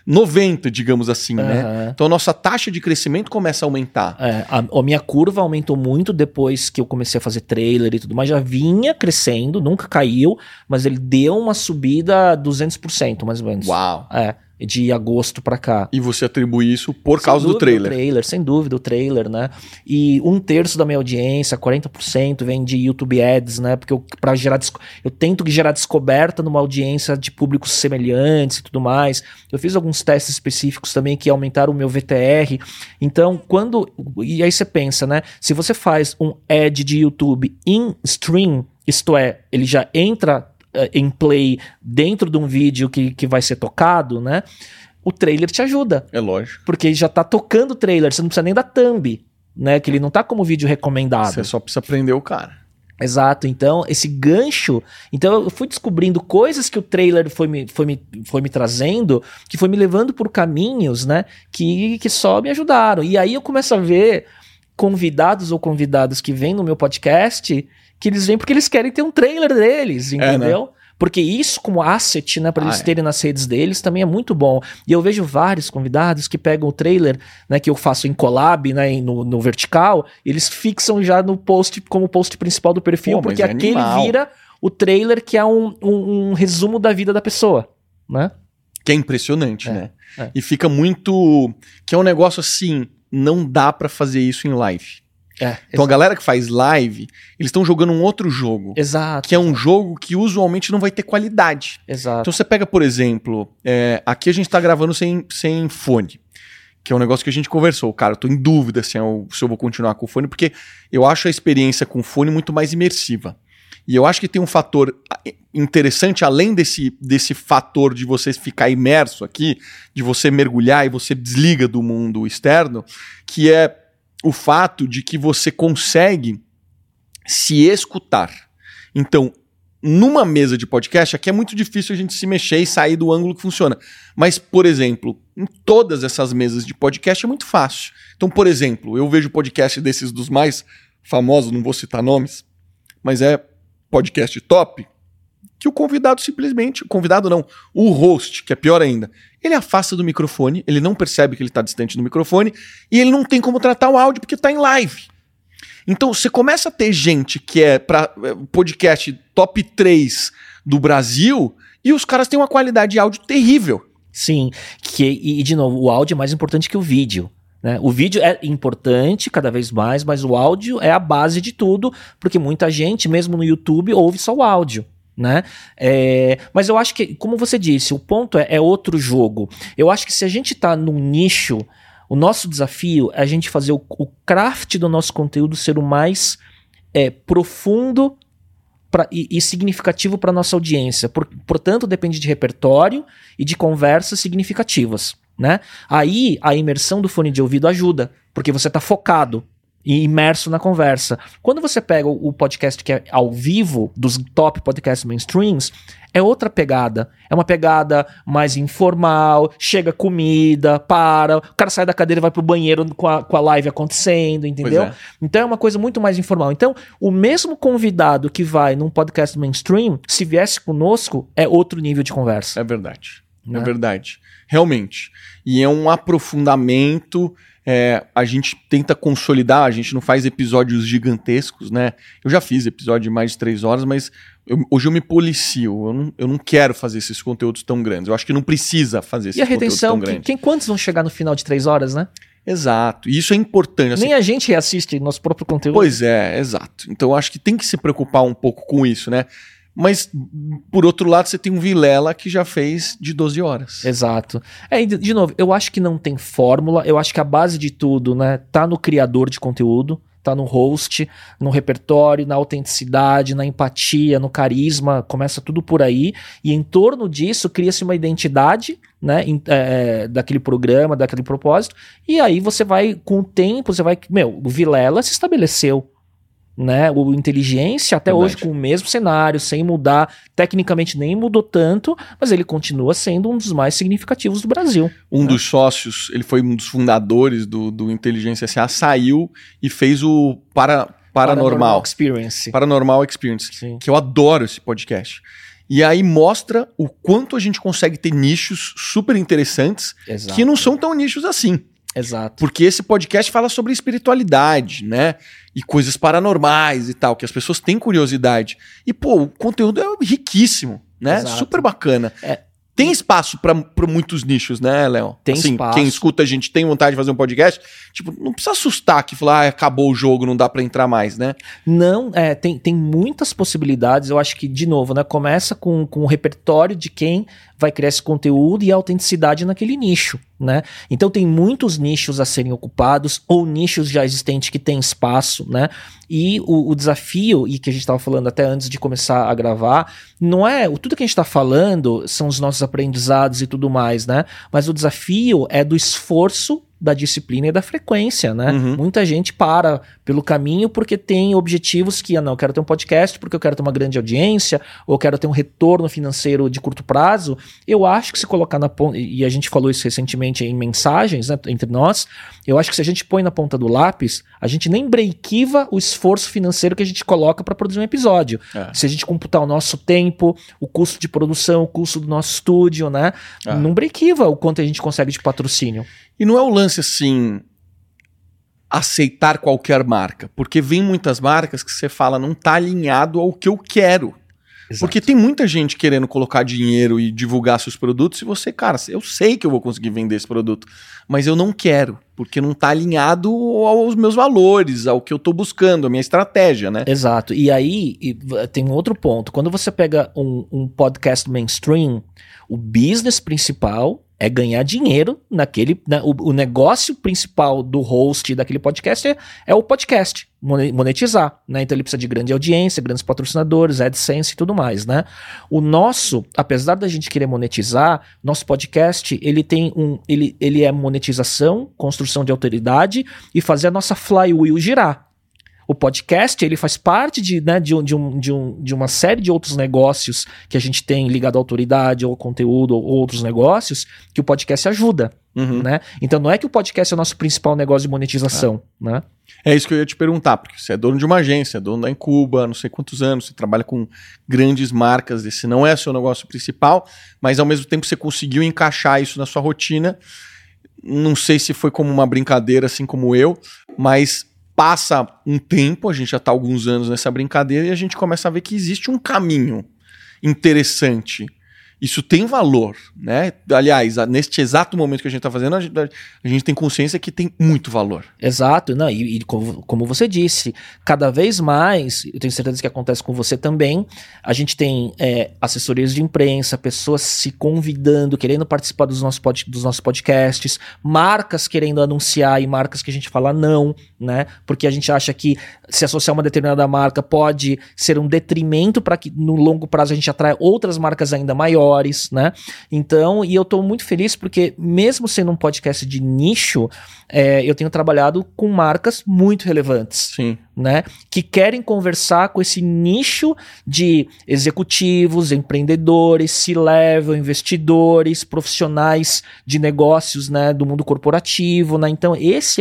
90, digamos assim, né? Então a nossa taxa de crescimento começa a aumentar. A minha curva aumentou muito depois que eu comecei a fazer trailer e tudo mais. Já vinha crescendo, nunca caiu, mas ele deu uma subida 200%, mais ou menos. Uau! De agosto pra cá. E você atribui isso por causa do trailer? Sem dúvida, o trailer, né? E 1/3 da minha audiência, 40%, vem de YouTube Ads, né? Porque eu tento gerar descoberta numa audiência de públicos semelhantes e tudo mais. Eu fiz alguns testes específicos também que aumentaram o meu VTR. Então, e aí você pensa, né? Se você faz um ad de YouTube in stream, isto é, ele já entra em play dentro de um vídeo que vai ser tocado, né? O trailer te ajuda. É lógico. Porque ele já tá tocando o trailer, você não precisa nem da thumb, né? Que ele não tá como vídeo recomendado. Você só precisa prender o cara. Exato, então esse gancho, então eu fui descobrindo coisas que o trailer foi me trazendo, que foi me levando por caminhos, né, que só me ajudaram. E aí eu começo a ver convidados ou convidadas que vêm no meu podcast, que eles vêm porque eles querem ter um trailer deles, entendeu? Né? Porque isso como asset, né, para eles terem nas redes deles também é muito bom. E eu vejo vários convidados que pegam o trailer, né, que eu faço em collab, né, no vertical, e eles fixam já no post, como post principal do perfil, porque aquele vira o trailer que é um resumo da vida da pessoa, né? Que é impressionante, né? E fica muito... Que é um negócio assim, não dá pra fazer isso em live. Então a galera que faz live, eles estão jogando um outro jogo. Exato. Que é um jogo que usualmente não vai ter qualidade. Exato. Então você pega, por exemplo, aqui a gente tá gravando sem fone, que é um negócio que a gente conversou. Cara, eu tô em dúvida se eu vou continuar com o fone, porque eu acho a experiência com fone muito mais imersiva. E eu acho que tem um fator interessante, além desse fator de você ficar imerso aqui, de você mergulhar e você desliga do mundo externo, que é o fato de que você consegue se escutar. Então, numa mesa de podcast, aqui é muito difícil a gente se mexer e sair do ângulo que funciona. Mas, por exemplo, em todas essas mesas de podcast é muito fácil. Então, por exemplo, eu vejo podcast desses dos mais famosos, não vou citar nomes, mas é podcast top, que o convidado simplesmente, o host, que é pior ainda, ele afasta do microfone, ele não percebe que ele está distante do microfone e ele não tem como tratar o áudio porque está em live. Então você começa a ter gente que é para podcast top 3 do Brasil e os caras têm uma qualidade de áudio terrível. Sim, e de novo, o áudio é mais importante que o vídeo. Né? O vídeo é importante cada vez mais, mas o áudio é a base de tudo, porque muita gente, mesmo no YouTube, ouve só o áudio. Né? Mas eu acho que, como você disse, o ponto é outro jogo. Eu acho que se a gente tá num nicho, o nosso desafio é a gente fazer o craft do nosso conteúdo ser o mais profundo e significativo para nossa audiência. Portanto, depende de repertório e de conversas significativas. Né? Aí a imersão do fone de ouvido ajuda, porque você está focado e imerso na conversa. Quando você pega o podcast que é ao vivo, dos top podcasts mainstreams, é outra pegada. É uma pegada mais informal, chega comida, o cara sai da cadeira e vai pro banheiro com a live acontecendo, entendeu? Então é uma coisa muito mais informal. Então, o mesmo convidado que vai num podcast mainstream, se viesse conosco, é outro nível de conversa. É verdade. Né? É verdade. Realmente. E é um aprofundamento... a gente tenta consolidar, a gente não faz episódios gigantescos, né? Eu já fiz episódio de mais de 3 horas, mas hoje eu me policio. Eu não quero fazer esses conteúdos tão grandes. Eu acho que não precisa fazer esses conteúdos tão grandes. E a retenção? Quantos vão chegar no final de 3 horas, né? Exato. E isso é importante. Assim, nem a gente reassiste nosso próprio conteúdo. Pois é, exato. Então eu acho que tem que se preocupar um pouco com isso, né? Mas, por outro lado, você tem um Vilela que já fez de 12 horas. Exato. De novo, eu acho que não tem fórmula, eu acho que a base de tudo, né, tá no criador de conteúdo, tá no host, no repertório, na autenticidade, na empatia, no carisma, começa tudo por aí, e em torno disso cria-se uma identidade, né, daquele programa, daquele propósito, e aí você vai, com o tempo, o Vilela se estabeleceu. Né, o Inteligência até hoje com o mesmo cenário, sem mudar, tecnicamente nem mudou tanto, mas ele continua sendo um dos mais significativos do Brasil. Um dos sócios, ele foi um dos fundadores do Inteligência S.A., saiu e fez o Paranormal Experience. Paranormal Experience, sim. Que eu adoro esse podcast. E aí mostra o quanto a gente consegue ter nichos super interessantes. Exato. Que não são tão nichos assim. Exato. Porque esse podcast fala sobre espiritualidade, né? E coisas paranormais e tal, que as pessoas têm curiosidade. E, o conteúdo é riquíssimo, né? Exato. Super bacana. Tem espaço para muitos nichos, né, Léo? Tem espaço. Quem escuta a gente tem vontade de fazer um podcast, não precisa assustar que falar, acabou o jogo, não dá para entrar mais, né? Não, tem muitas possibilidades. Eu acho que, de novo, né, começa com o repertório de quem vai criar esse conteúdo e a autenticidade naquele nicho, né? Então tem muitos nichos a serem ocupados ou nichos já existentes que tem espaço, né? E o desafio, e que a gente estava falando até antes de começar a gravar, não é... Tudo que a gente está falando são os nossos aprendizados e tudo mais, né? Mas o desafio é do esforço da disciplina e da frequência, né? Muita gente para pelo caminho porque tem objetivos que, eu quero ter um podcast porque eu quero ter uma grande audiência, ou quero ter um retorno financeiro de curto prazo. Eu acho que se colocar na ponta, e a gente falou isso recentemente em mensagens, né, entre nós, eu acho que se a gente põe na ponta do lápis, a gente nem breakiva o esforço financeiro que a gente coloca para produzir um episódio. Se a gente computar o nosso tempo, o custo de produção, o custo do nosso estúdio, né? Não breakiva o quanto a gente consegue de patrocínio. E não é o lance assim, aceitar qualquer marca, porque vem muitas marcas que você fala, não tá alinhado ao que eu quero. Exato. Porque tem muita gente querendo colocar dinheiro e divulgar seus produtos e você, cara, eu sei que eu vou conseguir vender esse produto, mas eu não quero, porque não tá alinhado aos meus valores, ao que eu tô buscando, a minha estratégia, né? Exato. E aí tem um outro ponto. Quando você pega um podcast mainstream, o business principal é ganhar dinheiro naquele... O negócio principal do host daquele podcast é o podcast, monetizar, né? Então ele precisa de grande audiência, grandes patrocinadores, AdSense e tudo mais, né? O nosso, apesar da gente querer monetizar, nosso podcast, ele é monetização, construção de autoridade e fazer a nossa flywheel girar. O podcast, ele faz parte de uma série de outros negócios que a gente tem ligado à autoridade, ou conteúdo, ou outros negócios, que o podcast ajuda, né? Então não é que o podcast é o nosso principal negócio de monetização, né? É isso que eu ia te perguntar, porque você é dono de uma agência, dono da Incuba, não sei quantos anos, você trabalha com grandes marcas, esse não é seu negócio principal, mas ao mesmo tempo você conseguiu encaixar isso na sua rotina. Não sei se foi como uma brincadeira, assim como eu, mas... Passa um tempo, a gente já está há alguns anos nessa brincadeira e a gente começa a ver que existe um caminho interessante. Isso tem valor, né? Aliás, neste exato momento que a gente está fazendo, a gente tem consciência que tem muito valor. Exato, não, e como você disse, cada vez mais, eu tenho certeza que acontece com você também, a gente tem assessorias de imprensa, pessoas se convidando, querendo participar dos nossos podcasts, marcas querendo anunciar e marcas que a gente fala não, né? Porque a gente acha que se associar a uma determinada marca pode ser um detrimento para que no longo prazo a gente atraia outras marcas ainda maiores, né? Então, e eu tô muito feliz porque mesmo sendo um podcast de nicho, eu tenho trabalhado com marcas muito relevantes. Sim. Né? Que querem conversar com esse nicho de executivos, empreendedores, C-level, investidores, profissionais de negócios, né, do mundo corporativo, né? Então esse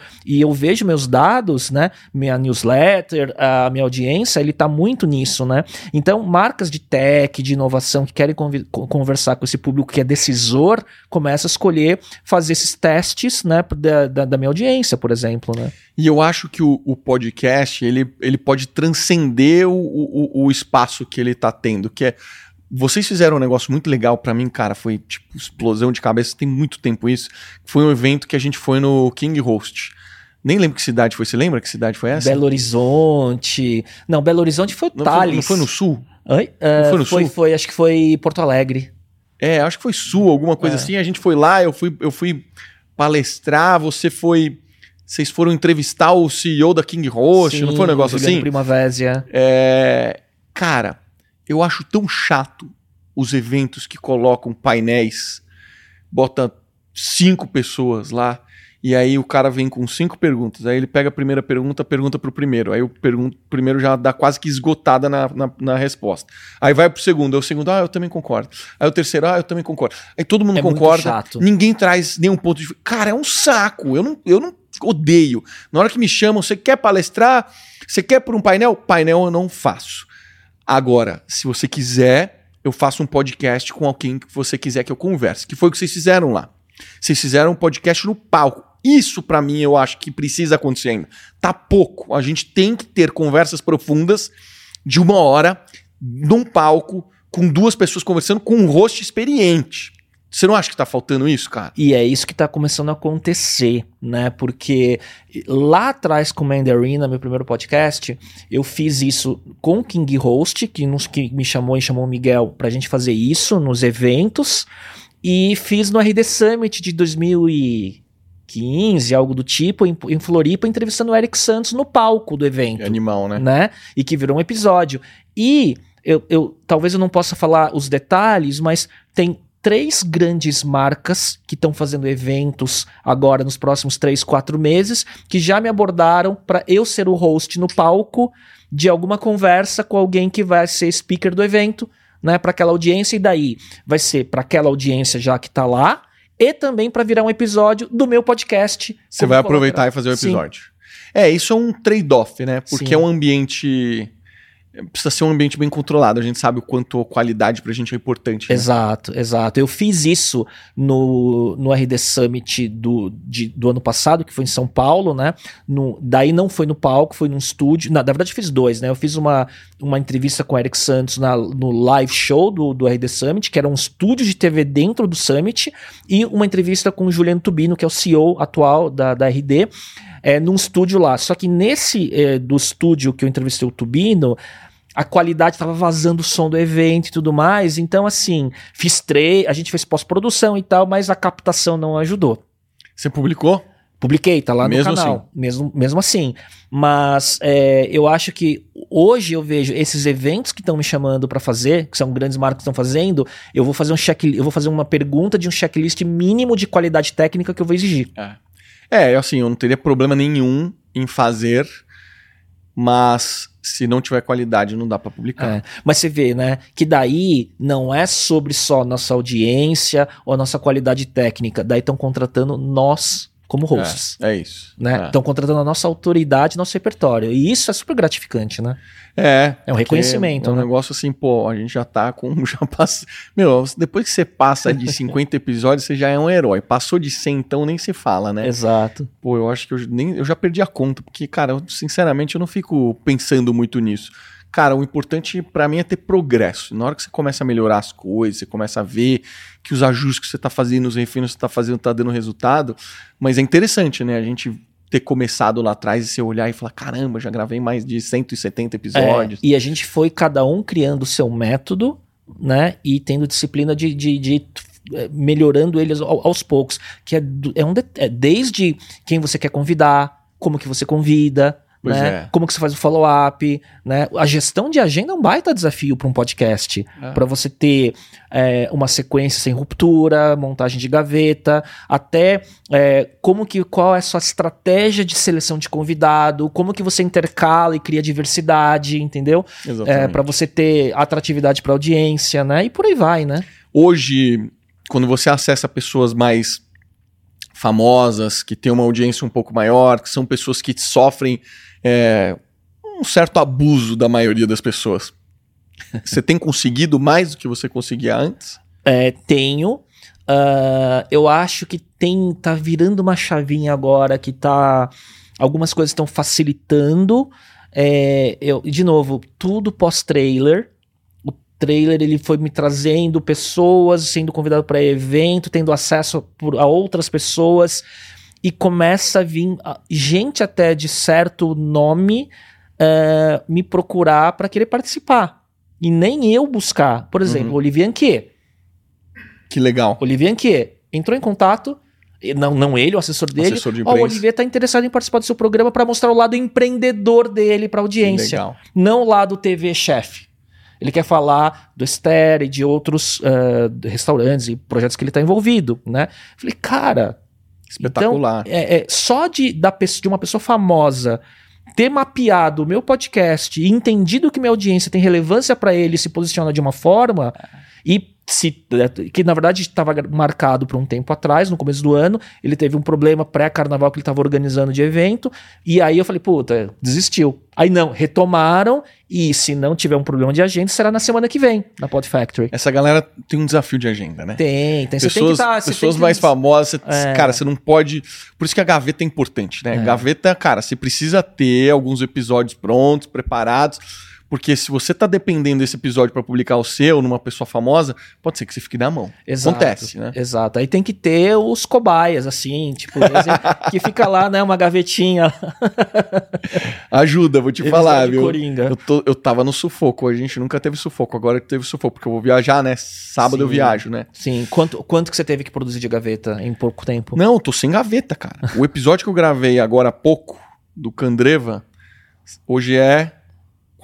e eu vejo meus dados, né, minha newsletter, a minha audiência, ele tá muito nisso, né? Então marcas de tech, de inovação que querem conversar com esse público que é decisor, começa a escolher fazer esses testes, né, da minha audiência, por exemplo, né? E eu acho que o podcast, ele pode transcender o espaço que ele tá tendo, que é... Vocês fizeram um negócio muito legal pra mim, cara, foi tipo explosão de cabeça, tem muito tempo isso. Foi um evento que a gente foi no King Host. Nem lembro que cidade foi, você lembra que cidade foi essa? Belo Horizonte. Não, Belo Horizonte foi o Thales. Não foi no Sul? Oi? Não foi no Sul? Foi, acho que foi Porto Alegre. Acho que foi Sul, alguma coisa assim. A gente foi lá, eu fui palestrar, vocês foram entrevistar o CEO da King Host, sim, não foi um negócio assim? Prima Vésia. Cara, eu acho tão chato os eventos que colocam painéis, bota 5 pessoas lá, e aí o cara vem com 5 perguntas, aí ele pega a primeira pergunta pro primeiro, aí o primeiro já dá quase que esgotada na resposta. Aí vai pro segundo, aí o segundo, eu também concordo. Aí o terceiro, eu também concordo. Aí todo mundo concorda, ninguém traz nenhum ponto de... Cara, é um saco, eu não odeio. Na hora que me chamam, você quer palestrar? Você quer por um painel? Painel eu não faço. Agora, se você quiser, eu faço um podcast com alguém que você quiser que eu converse. Que foi o que vocês fizeram lá. Vocês fizeram um podcast no palco. Isso, pra mim, eu acho que precisa acontecer ainda. Tá pouco. A gente tem que ter conversas profundas de 1 hora, num palco, com 2 pessoas conversando, com um host experiente. Você não acha que tá faltando isso, cara? E é isso que tá começando a acontecer, né? Porque lá atrás com o Mandarina, meu primeiro podcast, eu fiz isso com o King Host, que me chamou e chamou o Miguel pra gente fazer isso nos eventos, e fiz no RD Summit de 2015, algo do tipo, em Floripa, entrevistando o Eric Santos no palco do evento. É animal, né? E que virou um episódio. E talvez eu não possa falar os detalhes, mas tem 3 grandes marcas que estão fazendo eventos agora nos próximos 3, 4 meses, que já me abordaram para eu ser o host no palco de alguma conversa com alguém que vai ser speaker do evento, né, para aquela audiência, e daí vai ser para aquela audiência já que tá lá, e também para virar um episódio do meu podcast. Você vai aproveitar e fazer o episódio. Sim. Isso é um trade-off, né? Porque Sim. É um ambiente... Precisa ser um ambiente bem controlado. A gente sabe o quanto a qualidade pra gente é importante. Né? Exato. Eu fiz isso no RD Summit do ano passado, que foi em São Paulo, né? Daí não foi no palco, foi num estúdio. Na verdade, eu fiz 2, né? Eu fiz uma entrevista com o Eric Santos no live show do RD Summit, que era um estúdio de TV dentro do Summit, e uma entrevista com o Juliano Tubino, que é o CEO atual da RD, num estúdio lá. Só que nesse do estúdio que eu entrevistei o Tubino, a qualidade estava vazando o som do evento e tudo mais. Então, assim, a gente fez pós-produção e tal, mas a captação não ajudou. Você publicou? Publiquei, tá lá mesmo no canal. Assim? Mesmo assim. Mas eu acho que hoje eu vejo esses eventos que estão me chamando para fazer, que são grandes marcas que estão fazendo, eu vou fazer uma pergunta de um checklist mínimo de qualidade técnica que eu vou exigir. Assim, eu não teria problema nenhum em fazer, mas se não tiver qualidade não dá pra publicar. Mas você vê, né, que daí não é sobre só nossa audiência ou nossa qualidade técnica, daí estão contratando nós como hosts. É isso. Né? Estão contratando a nossa autoridade, nosso repertório. E isso é super gratificante, né? É um reconhecimento. É um negócio assim, a gente já tá com... Já passa, depois que você passa de 50 episódios, você já é um herói. Passou de 100, então nem se fala, né? Exato. Eu acho que eu já perdi a conta, porque, cara, sinceramente, eu não fico pensando muito nisso. Cara, o importante pra mim é ter progresso. Na hora que você começa a melhorar as coisas, você começa a ver que os ajustes que você tá fazendo, os refinos que você tá fazendo, tá dando resultado. Mas é interessante, né? A gente ter começado lá atrás e você olhar e falar, caramba, já gravei mais de 170 episódios. E a gente foi cada um criando o seu método, né? E tendo disciplina de melhorando eles aos poucos. Que desde quem você quer convidar, como que você convida... Né? Como que você faz o follow-up, né? A gestão de agenda é um baita desafio para um podcast, para você ter uma sequência sem ruptura, montagem de gaveta, até qual é a sua estratégia de seleção de convidado, como que você intercala e cria diversidade, entendeu? Para você ter atratividade para audiência, né? E por aí vai, né? Hoje, quando você acessa pessoas mais famosas, que têm uma audiência um pouco maior, que são pessoas que sofrem um certo abuso da maioria das pessoas. Você tem conseguido mais do que você conseguia antes? Tenho. Eu acho que tá virando uma chavinha agora que algumas coisas estão facilitando. De novo, tudo pós-trailer. O trailer ele foi me trazendo pessoas, sendo convidado para evento, tendo acesso a outras pessoas. E começa a vir gente até de certo nome me procurar para querer participar. E nem eu buscar. Por exemplo, Olivier Anquier. Que legal. Olivier Anquier entrou em contato, não ele, o assessor dele. O Olivier está interessado em participar do seu programa para mostrar o lado empreendedor dele para a audiência. Legal. Não o lado TV chefe. Ele quer falar do Esther e de outros restaurantes e projetos que ele está envolvido, né? Falei, cara... Espetacular. Então, só de uma pessoa famosa ter mapeado o meu podcast e entendido que minha audiência tem relevância para ele, se posiciona de uma forma que na verdade estava marcado por um tempo atrás, no começo do ano, ele teve um problema pré-carnaval que ele estava organizando de evento, e aí eu falei, puta, desistiu. Aí não, retomaram, e se não tiver um problema de agenda, será na semana que vem, na Pod Factory. Essa galera tem um desafio de agenda, né? Tem. Pessoas mais famosas, cara, você não pode... Por isso que a gaveta é importante, né? Gaveta, cara, você precisa ter alguns episódios prontos, preparados, porque se você tá dependendo desse episódio para publicar o seu numa pessoa famosa, pode ser que você fique na mão. Exato, acontece, né? Exato. Aí tem que ter os cobaias, assim, tipo, que fica lá, né, uma gavetinha. Ajuda, vou te falar, viu? Coringa. Eu tava no sufoco, a gente nunca teve sufoco, agora teve sufoco, porque eu vou viajar, né? Sábado eu viajo, né? Sim. Quanto que você teve que produzir de gaveta em pouco tempo? Não, eu tô sem gaveta, cara. O episódio que eu gravei agora há pouco, do Candreva, hoje é...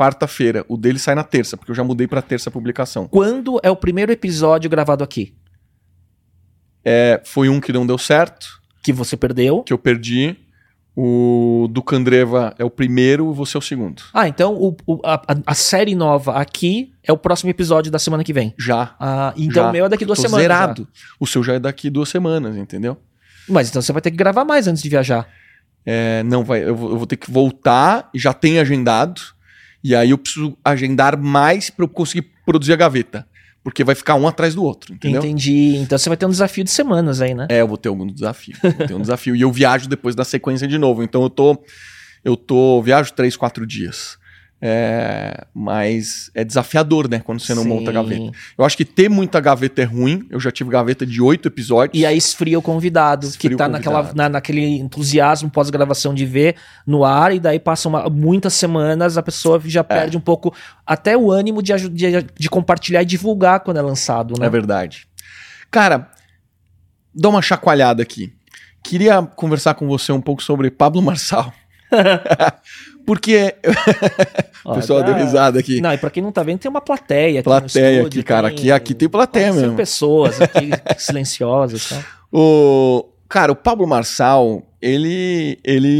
quarta-feira. O dele sai na terça, porque eu já mudei pra terça a publicação. Quando é o primeiro episódio gravado aqui? foi um que não deu certo, Que você perdeu. que eu perdi. O do Candreva é o primeiro, você é o segundo. Então a série nova aqui é o próximo episódio da semana que vem. Já. Então já. o meu é daqui 2 Tô semanas. zerado. Já. O seu já é daqui 2 semanas, entendeu? Mas então você vai ter que gravar mais antes de viajar. Não vai. Eu vou ter que voltar, já tem agendado. E aí eu preciso agendar mais para eu conseguir produzir a gaveta. Porque vai ficar um atrás do outro, entendeu? Entendi. Então você vai ter um desafio de semanas aí, né? Eu vou ter algum desafio. E eu viajo depois da sequência de novo. Então eu viajo 3, 4 dias. Mas é desafiador, né? Quando você não monta a gaveta. Eu acho que ter muita gaveta é ruim. Eu já tive gaveta de 8 episódios. E aí esfria o convidado, que tá naquele entusiasmo pós-gravação de ver no ar, e daí passam muitas semanas, a pessoa já perde um pouco até o ânimo de compartilhar e divulgar quando é lançado, né? É verdade. Cara, dá uma chacoalhada aqui. Queria conversar com você um pouco sobre Pablo Marçal. Porque o pessoal deu risada aqui. Não, e pra quem não tá vendo, tem uma plateia aqui plateia no estúdio, aqui, cara. Aqui tem plateia mesmo. 100 pessoas aqui silenciosas, tá? Cara, o Pablo Marçal, ele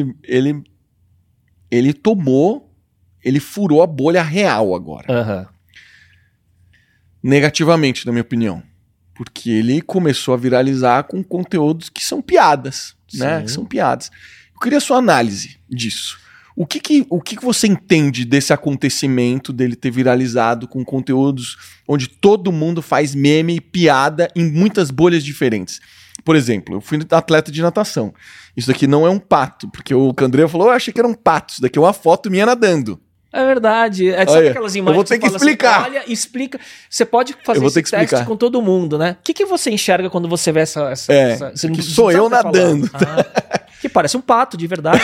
furou a bolha real agora. Negativamente, na minha opinião. Porque ele começou a viralizar com conteúdos que são piadas, né? Que são piadas. Eu queria a sua análise disso. O que você entende desse acontecimento dele ter viralizado com conteúdos onde todo mundo faz meme e piada em muitas bolhas diferentes? Por exemplo, eu fui atleta de natação. Isso daqui não é um pato, porque o Candreva falou, eu achei que era um pato. Isso daqui é uma foto minha nadando. É verdade. Sabe aquelas imagens eu vou ter que explicar. Assim, olha, explica. Você pode fazer esse teste com todo mundo, né? O que você enxerga quando você vê essa você que sou eu nadando. Que parece um pato, de verdade.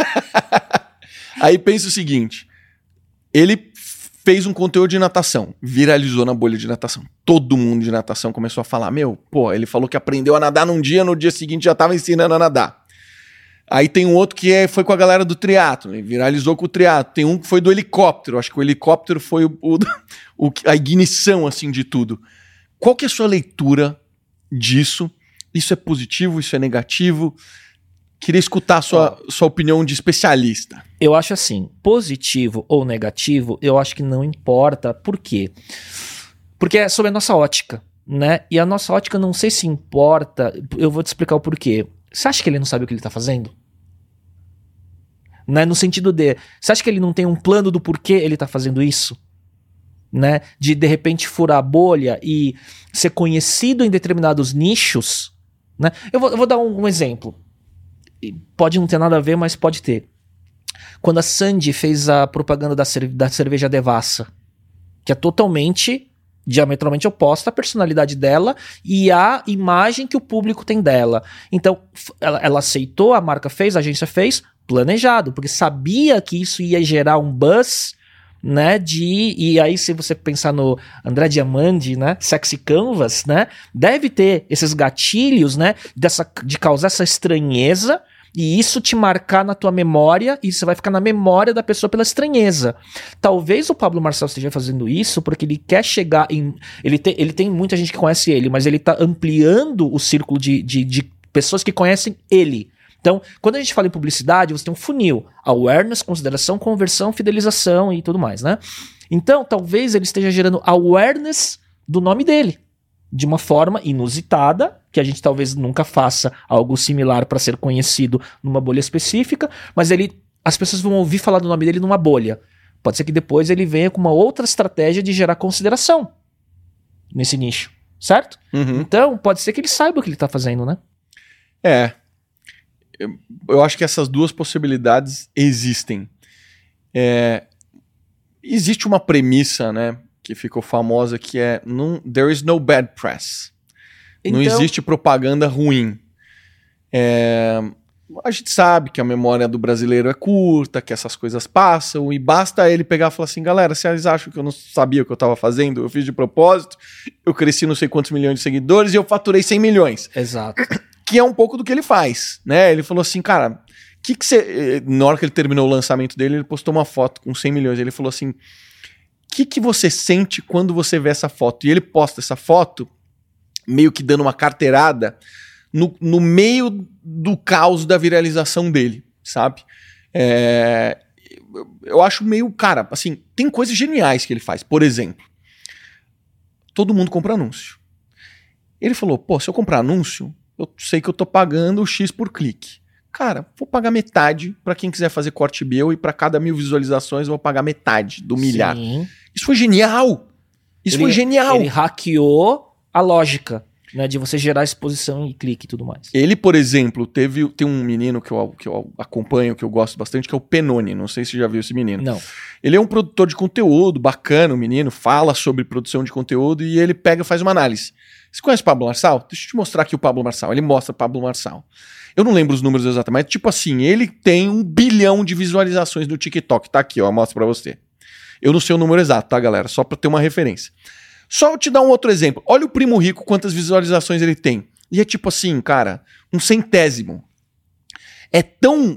Aí pensa o seguinte, ele fez um conteúdo de natação, viralizou na bolha de natação. Todo mundo de natação começou a falar, ele falou que aprendeu a nadar num dia, no dia seguinte já estava ensinando a nadar. Aí tem um outro que foi com a galera do triatlo, viralizou com o triatlo. Tem um que foi do helicóptero, acho que o helicóptero foi a ignição assim, de tudo. Qual que é a sua leitura disso? Isso é positivo, isso é negativo? Queria escutar a sua opinião de especialista. Eu acho assim, positivo ou negativo, eu acho que não importa. Por quê? Porque é sobre a nossa ótica, né? E a nossa ótica não sei se importa, eu vou te explicar o porquê. Você acha que ele não sabe o que ele tá fazendo? Né? No sentido você acha que ele não tem um plano do porquê ele tá fazendo isso? Né? De repente furar a bolha e ser conhecido em determinados nichos, né? Eu vou dar um exemplo. Pode não ter nada a ver, mas pode ter. Quando a Sandy fez a propaganda da cerveja Devassa, que é diametralmente oposta à personalidade dela e à imagem que o público tem dela. Então, ela aceitou, a marca fez, a agência fez, planejado, porque sabia que isso ia gerar um buzz, né, e aí se você pensar no André Diamandi, né, Sexy Canvas, né, deve ter esses gatilhos, né, de causar essa estranheza, e isso te marcar na tua memória, e você vai ficar na memória da pessoa pela estranheza. Talvez o Pablo Marçal esteja fazendo isso porque ele quer chegar em... Ele tem muita gente que conhece ele, mas ele tá ampliando o círculo de pessoas que conhecem ele. Então, quando a gente fala em publicidade, você tem um funil. Awareness, consideração, conversão, fidelização e tudo mais, né? Então, talvez ele esteja gerando awareness do nome dele. De uma forma inusitada, que a gente talvez nunca faça algo similar para ser conhecido numa bolha específica, mas as pessoas vão ouvir falar do nome dele numa bolha. Pode ser que depois ele venha com uma outra estratégia de gerar consideração nesse nicho, certo? Uhum. Então, pode ser que ele saiba o que ele tá fazendo, né? Eu acho que essas duas possibilidades existem. Existe uma premissa, né, que ficou famosa, que é there is no bad press. Então, não existe propaganda ruim. A gente sabe que a memória do brasileiro é curta, que essas coisas passam, e basta ele pegar e falar assim, galera, vocês acham que eu não sabia o que eu estava fazendo? Eu fiz de propósito, eu cresci não sei quantos milhões de seguidores e eu faturei 100 milhões. Exato. Que é um pouco do que ele faz, né? Ele falou assim, cara, que você... Na hora que ele terminou o lançamento dele, ele postou uma foto com 100 milhões. Ele falou assim, o que você sente quando você vê essa foto? E ele posta essa foto meio que dando uma carteirada no meio do caos da viralização dele, sabe? Eu acho meio... Cara, assim, tem coisas geniais que ele faz. Por exemplo, todo mundo compra anúncio. Ele falou, pô, se eu comprar anúncio, eu sei que eu tô pagando X por clique. Cara, vou pagar metade pra quem quiser fazer corte meu e pra cada 1000 visualizações eu vou pagar metade do milhar. Sim. Isso foi genial! Foi genial! Ele hackeou a lógica, né, de você gerar exposição e clique e tudo mais. Ele, por exemplo, tem um menino que eu acompanho, que eu gosto bastante, que é o Penone. Não sei se você já viu esse menino. Não. Ele é um produtor de conteúdo, bacana, o menino, fala sobre produção de conteúdo e ele pega e faz uma análise. Você conhece o Pablo Marçal? Deixa eu te mostrar aqui o Pablo Marçal. Ele mostra o Pablo Marçal. Eu não lembro os números exatamente, mas tipo assim, ele tem 1 bilhão de visualizações no TikTok. Tá aqui, ó, eu mostro pra você. Eu não sei o número exato, tá, galera? Só pra ter uma referência. Só eu te dar um outro exemplo. Olha o Primo Rico, quantas visualizações ele tem. E é tipo assim, cara, 1/100. É tão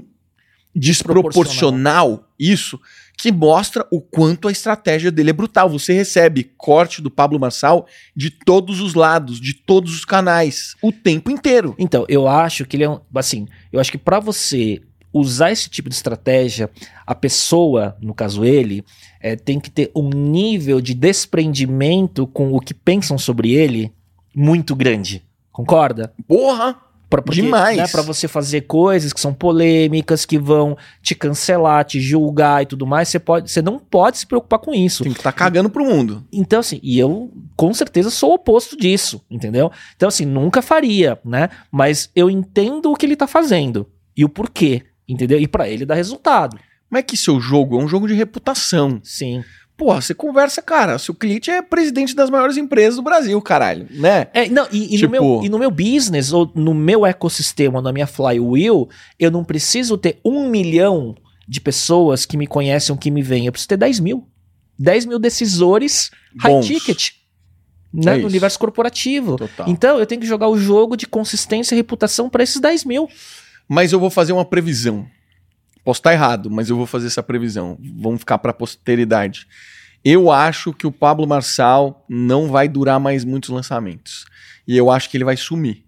desproporcional isso que mostra o quanto a estratégia dele é brutal. Você recebe corte do Pablo Marçal de todos os lados, de todos os canais, o tempo inteiro. Então, eu acho que ele é assim, eu acho que pra você usar esse tipo de estratégia, a pessoa, no caso ele, tem que ter um nível de desprendimento com o que pensam sobre ele muito grande. Concorda? Porra! Demais. Né, pra você fazer coisas que são polêmicas, que vão te cancelar, te julgar e tudo mais, você não pode se preocupar com isso. Tem que estar cagando pro mundo. Então, assim, e eu com certeza sou o oposto disso, entendeu? Então, assim, nunca faria, né? Mas eu entendo o que ele tá fazendo e o porquê, entendeu? E pra ele dá resultado. Como é que seu jogo é um jogo de reputação? Sim. Porra, você conversa, cara, seu cliente é presidente das maiores empresas do Brasil, caralho, né? No meu business, ou no meu ecossistema, na minha flywheel, eu não preciso ter 1 milhão de pessoas que me conhecem ou que me veem. Eu preciso ter 10 mil. 10 mil decisores high ticket, né, no universo corporativo. Total. Então, eu tenho que jogar o jogo de consistência e reputação para esses 10 mil. Mas eu vou fazer uma previsão. Posso estar errado, mas eu vou fazer essa previsão. Vamos ficar para a posteridade. Eu acho que o Pablo Marçal não vai durar mais muitos lançamentos. E eu acho que ele vai sumir.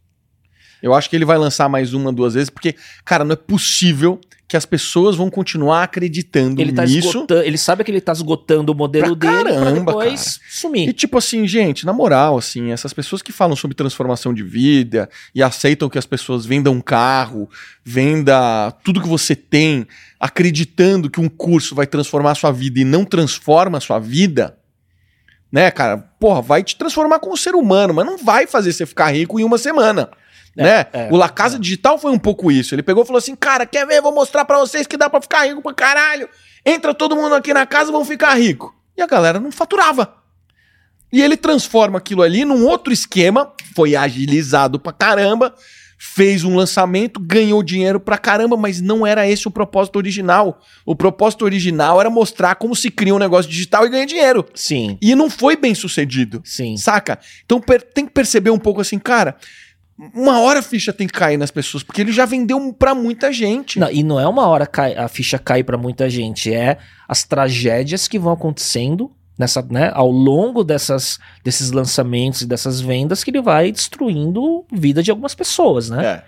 Eu acho que ele vai lançar mais 1, 2 vezes, porque, cara, não é possível que as pessoas vão continuar acreditando nisso. Ele sabe que ele tá esgotando o modelo dele pra depois sumir. E tipo assim, gente, na moral, assim, essas pessoas que falam sobre transformação de vida e aceitam que as pessoas vendam um carro, venda tudo que você tem, acreditando que um curso vai transformar a sua vida e não transforma a sua vida, né, cara? Porra, vai te transformar como ser humano, mas não vai fazer você ficar rico em 1 semana. Né? O La Casa Digital foi um pouco isso. Ele pegou e falou assim, cara, quer ver? Vou mostrar pra vocês que dá pra ficar rico pra caralho. Entra todo mundo aqui na casa, vão ficar rico. E a galera não faturava. E ele transforma aquilo ali num outro esquema, foi agilizado pra caramba, fez um lançamento, ganhou dinheiro pra caramba, mas não era esse o propósito original. O propósito original era mostrar como se cria um negócio digital e ganha dinheiro. Sim. E não foi bem sucedido. Sim. Saca? Então tem que perceber um pouco assim, cara... Uma hora a ficha tem que cair nas pessoas, porque ele já vendeu pra muita gente. Não, e não é uma hora a ficha cair pra muita gente, é as tragédias que vão acontecendo né, ao longo desses lançamentos e dessas vendas que ele vai destruindo a vida de algumas pessoas, né?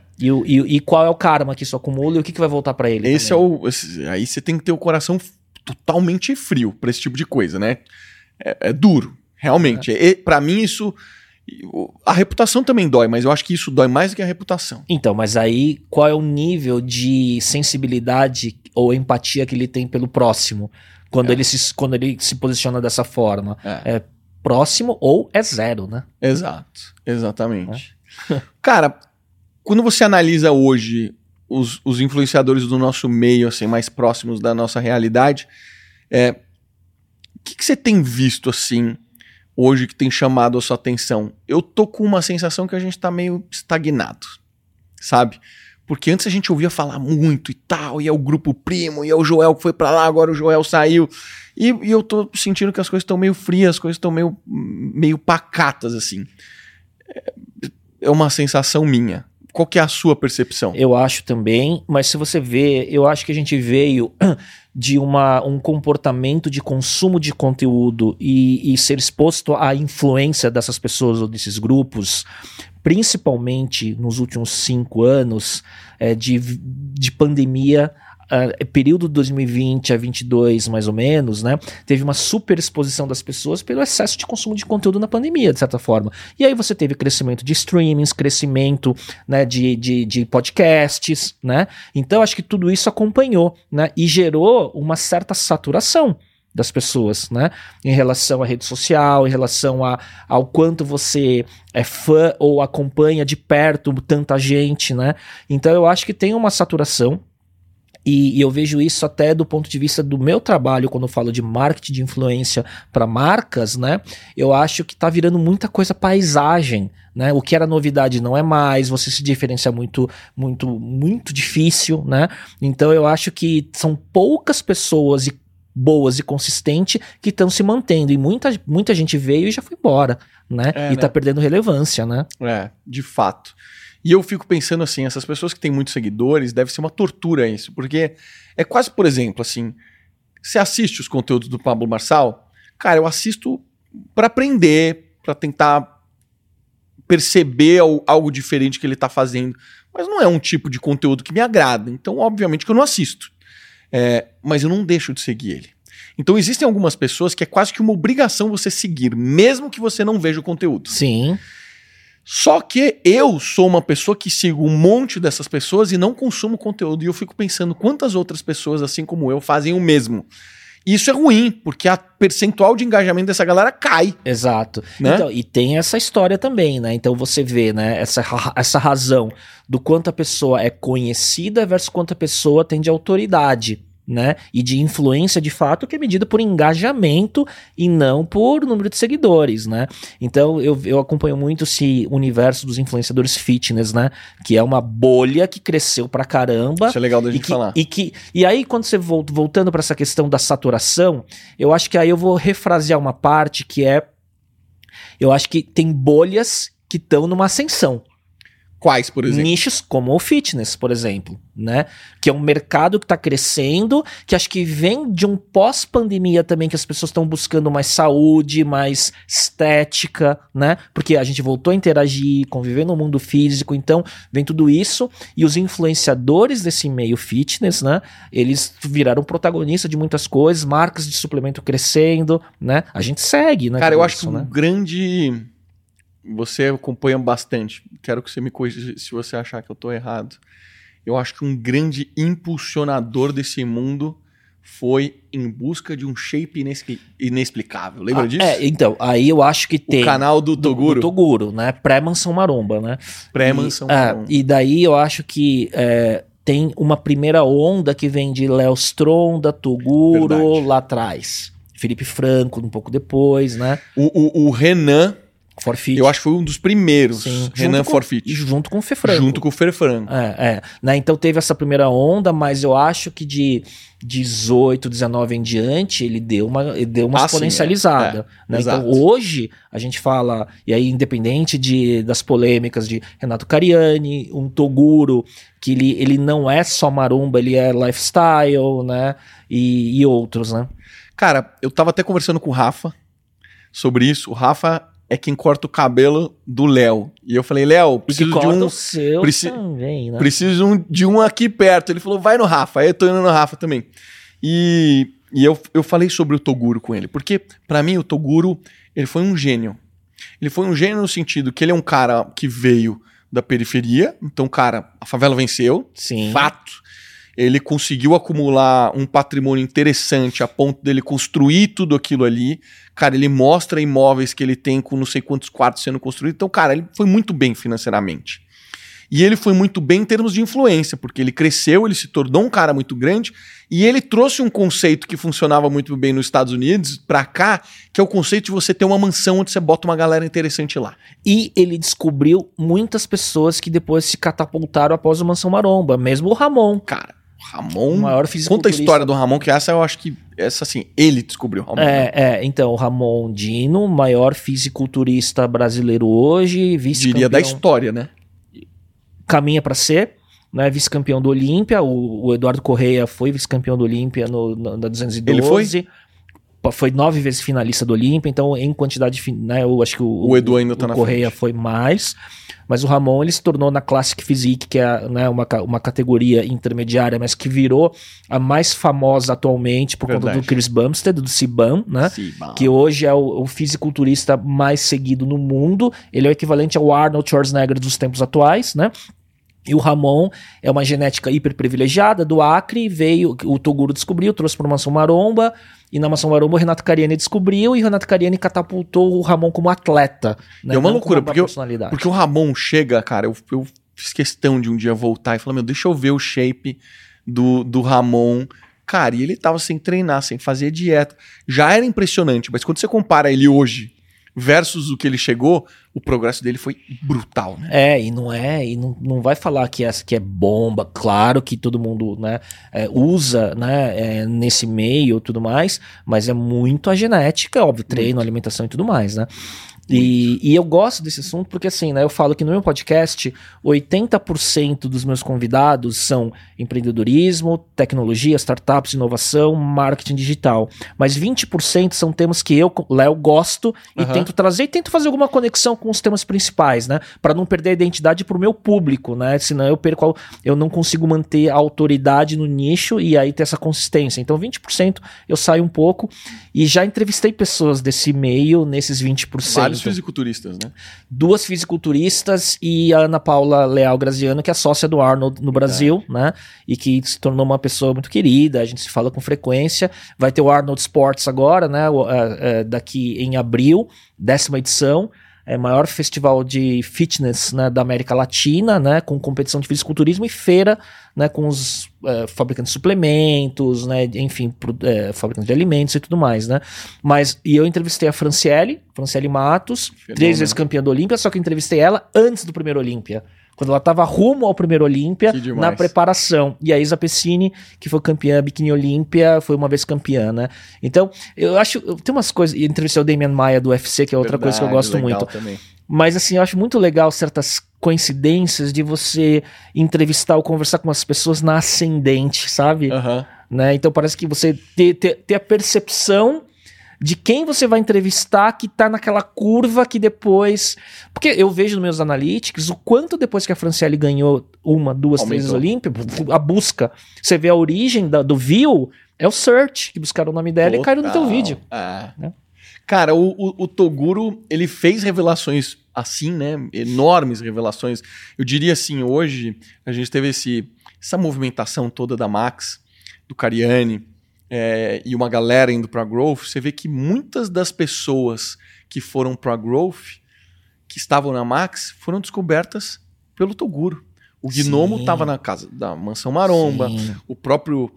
E qual é o karma que isso acumula e o que vai voltar pra ele? Aí você tem que ter o coração totalmente frio pra esse tipo de coisa, né? É duro, realmente. Pra mim isso... A reputação também dói, mas eu acho que isso dói mais do que a reputação. Então, mas aí qual é o nível de sensibilidade ou empatia que ele tem pelo próximo quando ele se posiciona dessa forma? É próximo ou é zero, né? Exato, exatamente. Cara, quando você analisa hoje os influenciadores do nosso meio, assim, mais próximos da nossa realidade, o que você tem visto, assim, hoje que tem chamado a sua atenção? Eu tô com uma sensação que a gente tá meio estagnado, sabe? Porque antes a gente ouvia falar muito e tal, e é o Grupo Primo, e é o Joel que foi pra lá, agora o Joel saiu. E eu tô sentindo que as coisas estão meio frias, as coisas estão meio pacatas, assim. É uma sensação minha. Qual que é a sua percepção? Eu acho também, mas se você vê, eu acho que a gente veio de um comportamento de consumo de conteúdo e ser exposto à influência dessas pessoas ou desses grupos, principalmente nos últimos 5 anos de pandemia, período de 2020 a 2022, mais ou menos, né? Teve uma super exposição das pessoas pelo excesso de consumo de conteúdo na pandemia, de certa forma. E aí você teve crescimento de streamings, crescimento, né, de podcasts, né? Então acho que tudo isso acompanhou, né? E gerou uma certa saturação das pessoas, né? Em relação à rede social, em relação ao quanto você é fã ou acompanha de perto tanta gente, né? Então eu acho que tem uma saturação. E eu vejo isso até do ponto de vista do meu trabalho, quando eu falo de marketing de influência para marcas, né? Eu acho que tá virando muita coisa paisagem, né? O que era novidade não é mais, você se diferencia muito, muito, muito difícil, né? Então eu acho que são poucas pessoas boas e consistentes que estão se mantendo, e muita gente veio e já foi embora, né? Tá perdendo relevância, né? De fato. E eu fico pensando assim, essas pessoas que têm muitos seguidores, deve ser uma tortura isso, porque é quase, por exemplo, assim, você assiste os conteúdos do Pablo Marçal, cara, eu assisto para aprender, para tentar perceber algo diferente que ele tá fazendo, mas não é um tipo de conteúdo que me agrada, então obviamente que eu não assisto, mas eu não deixo de seguir ele. Então existem algumas pessoas que é quase que uma obrigação você seguir, mesmo que você não veja o conteúdo. Sim. Só que eu sou uma pessoa que sigo um monte dessas pessoas e não consumo conteúdo. E eu fico pensando quantas outras pessoas, assim como eu, fazem o mesmo. E isso é ruim, porque a percentual de engajamento dessa galera cai. Exato. Né? Então, e tem essa história também, né? Então você vê, né, essa razão do quanto a pessoa é conhecida versus quanto a pessoa tem de autoridade, né? E de influência de fato, que é medida por engajamento e não por número de seguidores, né? Então eu acompanho muito esse universo dos influenciadores fitness, né? Que é uma bolha que cresceu pra caramba. Isso é legal da gente falar. E aí, quando você voltando pra essa questão da saturação, eu acho que aí eu vou refrasear uma parte que eu acho que tem bolhas que estão numa ascensão. Quais, por exemplo? Nichos como o fitness, por exemplo, né? Que é um mercado que está crescendo, que acho que vem de um pós-pandemia também, que as pessoas estão buscando mais saúde, mais estética, né? Porque a gente voltou a interagir, conviver no mundo físico, então vem tudo isso, e os influenciadores desse meio fitness, né? Eles viraram protagonistas de muitas coisas, marcas de suplemento crescendo, né? A gente segue, né? Cara, eu acho isso, que né? um grande... Você acompanha bastante. Quero que você me corrija se você achar que eu tô errado. Eu acho que um grande impulsionador desse mundo foi Em Busca de um Shape Inexplicável. Lembra disso? Então, aí eu acho que tem... O canal do Toguro. Do Toguro, né? Pré-Mansão Maromba, né? Pré-Mansão Maromba. E daí eu acho que tem uma primeira onda que vem de Léo Stronda, Toguro, Verdade. lá atrás. Felipe Franco, um pouco depois, né? O Renan... Forfeit. Eu acho que foi um dos primeiros. Sim. Renan Forfeit. Junto com o Fê Franco. Junto com o Fê Franco. Né? Então teve essa primeira onda, mas eu acho que de 18, 19 em diante, ele deu uma exponencializada. Né? Então hoje a gente fala, e aí independente das polêmicas de Renato Cariani, um Toguro, que ele não é só maromba, ele é lifestyle, né? E outros, né? Cara, eu tava até conversando com o Rafa sobre isso. O Rafa é quem corta o cabelo do Léo. E eu falei, Léo, preciso de um... o seu também, né? Preciso de um aqui perto. Ele falou, vai no Rafa. Aí eu tô indo no Rafa também. E eu falei sobre o Toguro com ele. Porque, pra mim, o Toguro, ele foi um gênio. Ele foi um gênio no sentido que ele é um cara que veio da periferia. Então, cara, a favela venceu. Sim. Fato. Ele conseguiu acumular um patrimônio interessante a ponto dele construir tudo aquilo ali. Cara, ele mostra imóveis que ele tem com não sei quantos quartos sendo construídos. Então, cara, ele foi muito bem financeiramente. E ele foi muito bem em termos de influência, porque ele cresceu, ele se tornou um cara muito grande e ele trouxe um conceito que funcionava muito bem nos Estados Unidos pra cá, que é o conceito de você ter uma mansão onde você bota uma galera interessante lá. E ele descobriu muitas pessoas que depois se catapultaram após o Mansão Maromba, mesmo o Ramon. Cara, Ramon, o maior conta a história do Ramon, que essa eu acho que, assim, ele descobriu o Ramon. Então, o Ramon Dino, maior fisiculturista brasileiro hoje, vice-campeão. Diria da história, né? Caminha para ser, né, vice-campeão do Olímpia, o Eduardo Correia foi vice-campeão do Olímpia na 212. Ele foi? Foi 9 vezes finalista do Olímpia, então em quantidade, né, eu acho que o Edu ainda tá na Correia frente. Foi mais, mas o Ramon ele se tornou na Classic Physique, que é, né, uma categoria intermediária, mas que virou a mais famosa atualmente por conta do Chris Bumstead, do CBum, né, que hoje é o fisiculturista mais seguido no mundo. Ele é o equivalente ao Arnold Schwarzenegger dos tempos atuais, né? E o Ramon é uma genética hiper privilegiada do Acre, o Toguro descobriu, trouxe para a Mansão Maromba, e na Mansão Maromba o Renato Cariani descobriu, e o Renato Cariani catapultou o Ramon como atleta. Né? É uma loucura, porque o Ramon chega, cara, eu fiz questão de um dia voltar e falar, meu, deixa eu ver o shape do Ramon. Cara, e ele tava sem treinar, sem fazer dieta. Já era impressionante, mas quando você compara ele hoje versus o que ele chegou, o progresso dele foi brutal, né? E não vai falar que é bomba, claro que todo mundo, né, usa, né, nesse meio e tudo mais, mas é muito a genética, óbvio, treino, alimentação e tudo mais, né? E eu gosto desse assunto porque, assim, né, eu falo que no meu podcast 80% dos meus convidados são empreendedorismo, tecnologia, startups, inovação, marketing digital, mas 20% são temas que eu, Léo, gosto e tento trazer e tento fazer alguma conexão com os temas principais, né, para não perder a identidade pro meu público, né, senão eu não consigo manter a autoridade no nicho e aí ter essa consistência. Então 20% eu saio um pouco e já entrevistei pessoas desse meio nesses 20%. Vários fisiculturistas, né? 2 fisiculturistas e a Ana Paula Leal Graziano, que é sócia do Arnold no Brasil, né? E que se tornou uma pessoa muito querida, a gente se fala com frequência. Vai ter o Arnold Sports agora, né? Daqui em abril, 10ª edição. Maior festival de fitness, né, da América Latina, né, com competição de fisiculturismo e feira, né, com os fabricantes de suplementos, né, enfim, fabricantes de alimentos e tudo mais, né. E eu entrevistei a Franciele Matos, 3 vezes campeã do Olímpia, só que eu entrevistei ela antes do primeiro Olímpia, quando ela estava rumo ao primeiro Olímpia, na preparação. E a Isa Pessini, que foi campeã Bikini Olímpia, foi uma vez campeã, né? Então, eu acho... Tem umas coisas... Eu entrevistei o Damian Maia do UFC, que é outra coisa que eu gosto muito. Também. Mas, assim, eu acho muito legal certas coincidências de você entrevistar ou conversar com as pessoas na ascendente, sabe? Né? Então, parece que você ter a percepção de quem você vai entrevistar que tá naquela curva que depois... Porque eu vejo nos meus analytics o quanto depois que a Franciele ganhou 1, 2, 3 vezes Olímpia, a busca, você vê a origem do view, é o search, que buscaram o nome dela e caíram no teu vídeo. Né? Cara, o Toguro, ele fez revelações assim, né? Enormes revelações. Eu diria assim, hoje a gente teve essa movimentação toda da Max, do Cariani, e uma galera indo para Growth. Você vê que muitas das pessoas que foram para Growth, que estavam na Max, foram descobertas pelo Toguro. O Gnomo estava na casa da Mansão Maromba, o próprio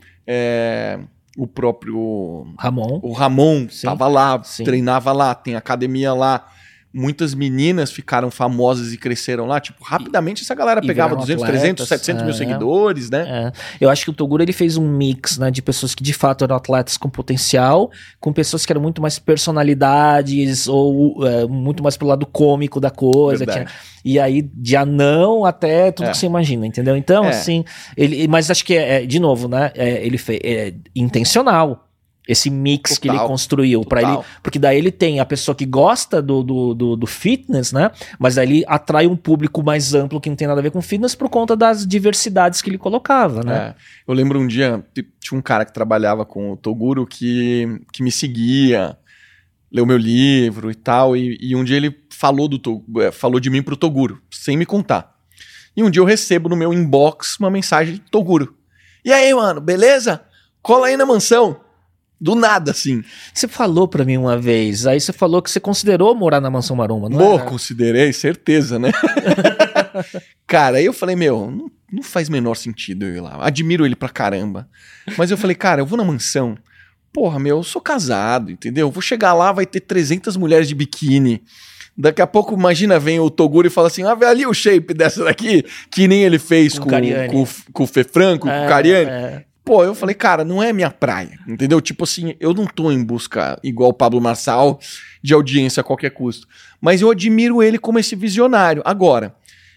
Ramon. O Ramon estava lá, treinava lá, tem academia lá. Muitas meninas ficaram famosas e cresceram lá. Tipo, rapidamente essa galera pegava 200, atletas, 300, 700 mil seguidores, né? Eu acho que o Toguro ele fez um mix, né, de pessoas que de fato eram atletas com potencial, com pessoas que eram muito mais personalidades ou muito mais pelo lado cômico da coisa. E aí, de anão até tudo que você imagina, entendeu? Então, assim, mas acho que de novo, né? Ele fez intencional. Esse mix que ele construiu para ele, porque daí ele tem a pessoa que gosta do fitness, né? Mas daí ele atrai um público mais amplo que não tem nada a ver com fitness por conta das diversidades que ele colocava, né? Eu lembro um dia, tinha um cara que trabalhava com o Toguro que me seguia, leu meu livro e tal, e um dia ele falou de mim pro Toguro, sem me contar. E um dia eu recebo no meu inbox uma mensagem de Toguro. E aí, mano, beleza? Cola aí na mansão. Do nada, assim. Você falou pra mim uma vez, aí você falou que você considerou morar na Mansão Maromba, não é? Considerei, certeza, né? Cara, aí eu falei, não faz menor sentido eu ir lá. Admiro ele pra caramba. Mas eu falei, cara, eu vou na mansão. Porra, eu sou casado, entendeu? Eu vou chegar lá, vai ter 300 mulheres de biquíni. Daqui a pouco, imagina, vem o Toguro e fala assim, vê ali o shape dessa daqui, que nem ele fez com o Fê Franco, com o Cariani. Pô, eu falei, cara, não é minha praia, entendeu? Tipo assim, eu não tô em busca, igual o Pablo Marçal, de audiência a qualquer custo. Mas eu admiro ele como esse visionário. Agora,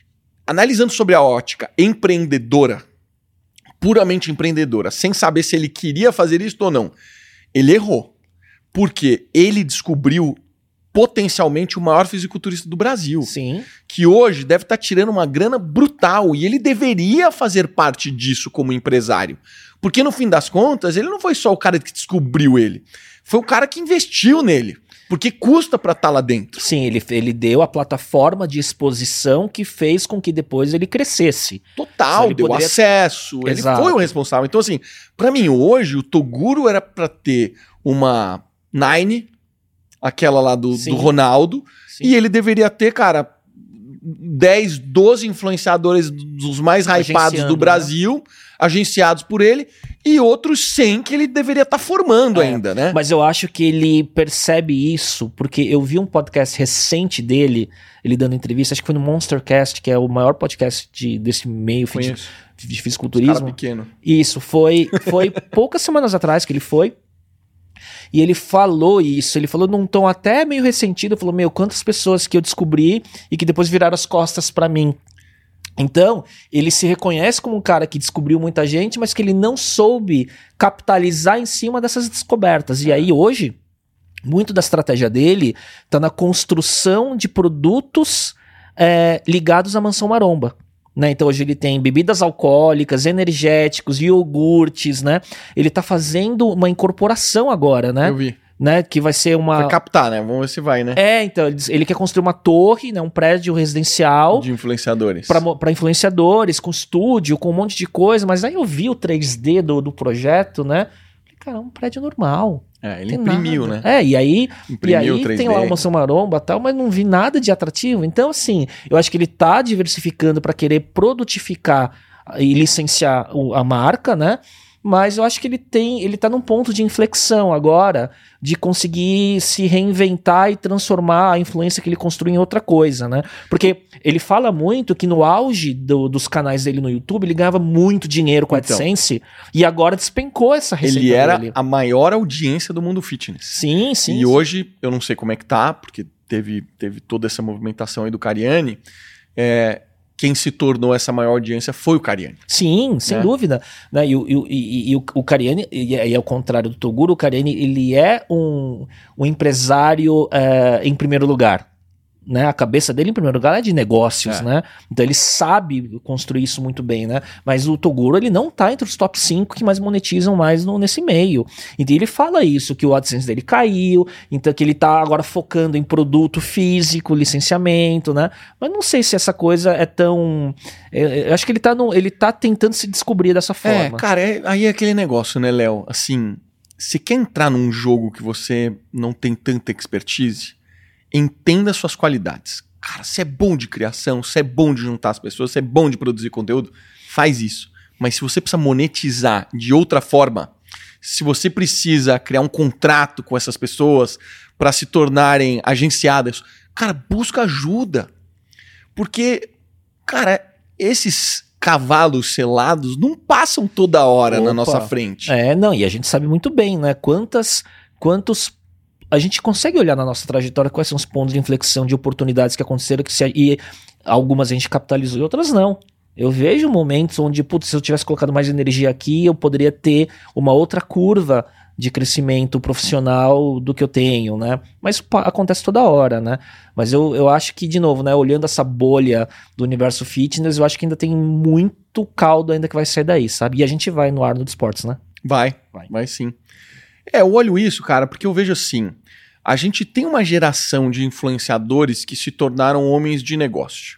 analisando sobre a ótica empreendedora, puramente empreendedora, sem saber se ele queria fazer isso ou não, ele errou. Porque ele descobriu potencialmente o maior fisiculturista do Brasil. Sim. Que hoje deve estar tirando uma grana brutal e ele deveria fazer parte disso como empresário. Porque no fim das contas, ele não foi só o cara que descobriu ele, foi o cara que investiu nele. Porque custa pra estar lá dentro. Sim, ele deu a plataforma de exposição que fez com que depois ele crescesse. Total, ele deu poderia... acesso, Exato. Ele foi o responsável. Então assim, pra mim hoje o Toguro era pra ter uma Nine, aquela lá do Ronaldo, Sim. e ele deveria ter, cara, 10, 12 influenciadores dos mais hypados do Brasil, agenciados por ele, e outros 100 que ele deveria estar formando ainda, né? Mas eu acho que ele percebe isso, porque eu vi um podcast recente dele, ele dando entrevista, acho que foi no Monstercast, que é o maior podcast desse meio de fisiculturismo. Cara pequeno. Isso, foi poucas semanas atrás que ele foi. E ele falou isso, ele falou num tom até meio ressentido, falou, quantas pessoas que eu descobri e que depois viraram as costas pra mim. Então, ele se reconhece como um cara que descobriu muita gente, mas que ele não soube capitalizar em cima dessas descobertas. E aí, hoje, muito da estratégia dele tá na construção de produtos ligados à Mansão Maromba. Né? Então hoje ele tem bebidas alcoólicas, energéticos, iogurtes, né? Ele tá fazendo uma incorporação agora, né? Eu vi. Né? Que vai ser uma... Vai captar, né? Vamos ver se vai, né? Então ele quer construir uma torre, né? Um prédio residencial de influenciadores. Pra influenciadores, com estúdio, com um monte de coisa. Mas aí eu vi o 3D do projeto, né? Falei, cara, é um prédio normal. Ele imprimiu, nada. né? E aí Imprimiu 3D. Tem lá uma Mansão Maromba e tal, mas não vi nada de atrativo. Então, assim, eu acho que ele tá diversificando para querer produtificar e licenciar a marca, né? Mas eu acho que ele tá num ponto de inflexão agora de conseguir se reinventar e transformar a influência que ele construiu em outra coisa, né? Porque ele fala muito que no auge dos canais dele no YouTube, ele ganhava muito dinheiro com a AdSense e agora despencou essa receita dele. Ele era a maior audiência do mundo fitness. Sim. E hoje, eu não sei como é que tá, porque teve toda essa movimentação aí do Cariani, quem se tornou essa maior audiência foi o Cariani. Sim, sem dúvida. Né? E o Cariani, e ao contrário do Toguro, o Cariani ele é um empresário em primeiro lugar. Né? A cabeça dele, em primeiro lugar, é de negócios, né? Então ele sabe construir isso muito bem, né? Mas o Toguro, ele não tá entre os top 5 que mais monetizam mais nesse meio. Então ele fala isso, que o AdSense dele caiu, então que ele tá agora focando em produto físico, licenciamento, né? Mas não sei se essa coisa é tão... Eu acho que ele tá tentando se descobrir dessa forma. Cara, aí é aquele negócio, né, Léo? Assim, se quer entrar num jogo que você não tem tanta expertise, entenda suas qualidades. Cara, se é bom de criação, se é bom de juntar as pessoas, se é bom de produzir conteúdo, faz isso. Mas se você precisa monetizar de outra forma, se você precisa criar um contrato com essas pessoas para se tornarem agenciadas, cara, busca ajuda. Porque, cara, esses cavalos selados não passam toda hora na nossa frente. E a gente sabe muito bem, né? Quantos a gente consegue olhar na nossa trajetória quais são os pontos de inflexão de oportunidades que aconteceram e algumas a gente capitalizou e outras não. Eu vejo momentos onde, se eu tivesse colocado mais energia aqui, eu poderia ter uma outra curva de crescimento profissional do que eu tenho, né? Mas acontece toda hora, né? Mas eu acho que, de novo, né, olhando essa bolha do universo fitness, eu acho que ainda tem muito caldo ainda que vai sair daí, sabe? E a gente vai no Arnold Sports, né? Vai sim. Eu olho isso, cara, porque eu vejo assim, a gente tem uma geração de influenciadores que se tornaram homens de negócio.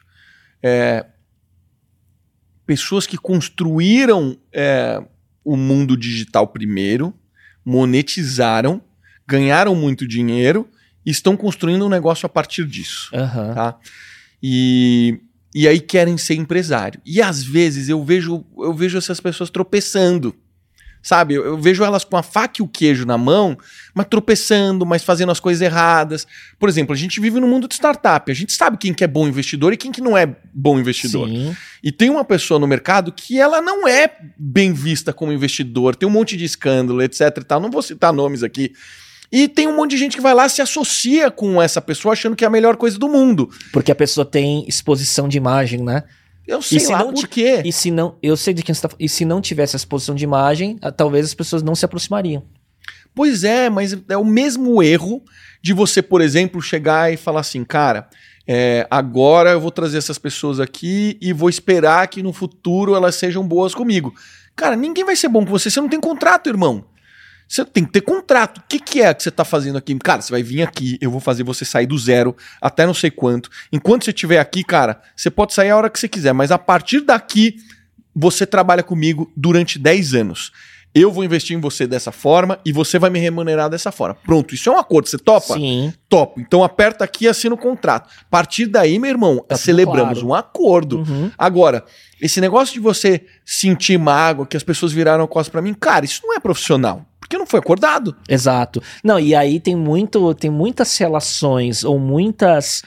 Pessoas que construíram o mundo digital primeiro, monetizaram, ganharam muito dinheiro e estão construindo um negócio a partir disso. Tá? E aí querem ser empresário. E às vezes eu vejo essas pessoas tropeçando. Sabe, eu vejo elas com a faca e o queijo na mão, mas tropeçando, mas fazendo as coisas erradas. Por exemplo, a gente vive no mundo de startup. A gente sabe quem que é bom investidor e quem que não é bom investidor. Sim. E tem uma pessoa no mercado que ela não é bem vista como investidor. Tem um monte de escândalo, etc e tal. Não vou citar nomes aqui. E tem um monte de gente que vai lá, se associa com essa pessoa achando que é a melhor coisa do mundo. Porque a pessoa tem exposição de imagem, né? Eu sei lá por quê. E se não, eu sei de quem você tá falando. E se não tivesse essa exposição de imagem, talvez as pessoas não se aproximariam. Pois é, mas é o mesmo erro de você, por exemplo, chegar e falar assim, cara, agora eu vou trazer essas pessoas aqui e vou esperar que no futuro elas sejam boas comigo. Cara, ninguém vai ser bom com você não tem contrato, irmão. Você tem que ter contrato. O que é que você tá fazendo aqui? Cara, você vai vir aqui, eu vou fazer você sair do zero até não sei quanto. Enquanto você estiver aqui, cara, você pode sair a hora que você quiser, mas a partir daqui, você trabalha comigo durante 10 anos. Eu vou investir em você dessa forma e você vai me remunerar dessa forma. Pronto, isso é um acordo. Você topa? Sim. Topo. Então aperta aqui e assina o contrato. A partir daí, meu irmão, celebramos um acordo. Uhum. Agora, esse negócio de você sentir mágoa, que as pessoas viraram costas pra mim, cara, isso não é profissional. Porque não foi acordado. Exato. Não, e aí tem muitas relações ou muitas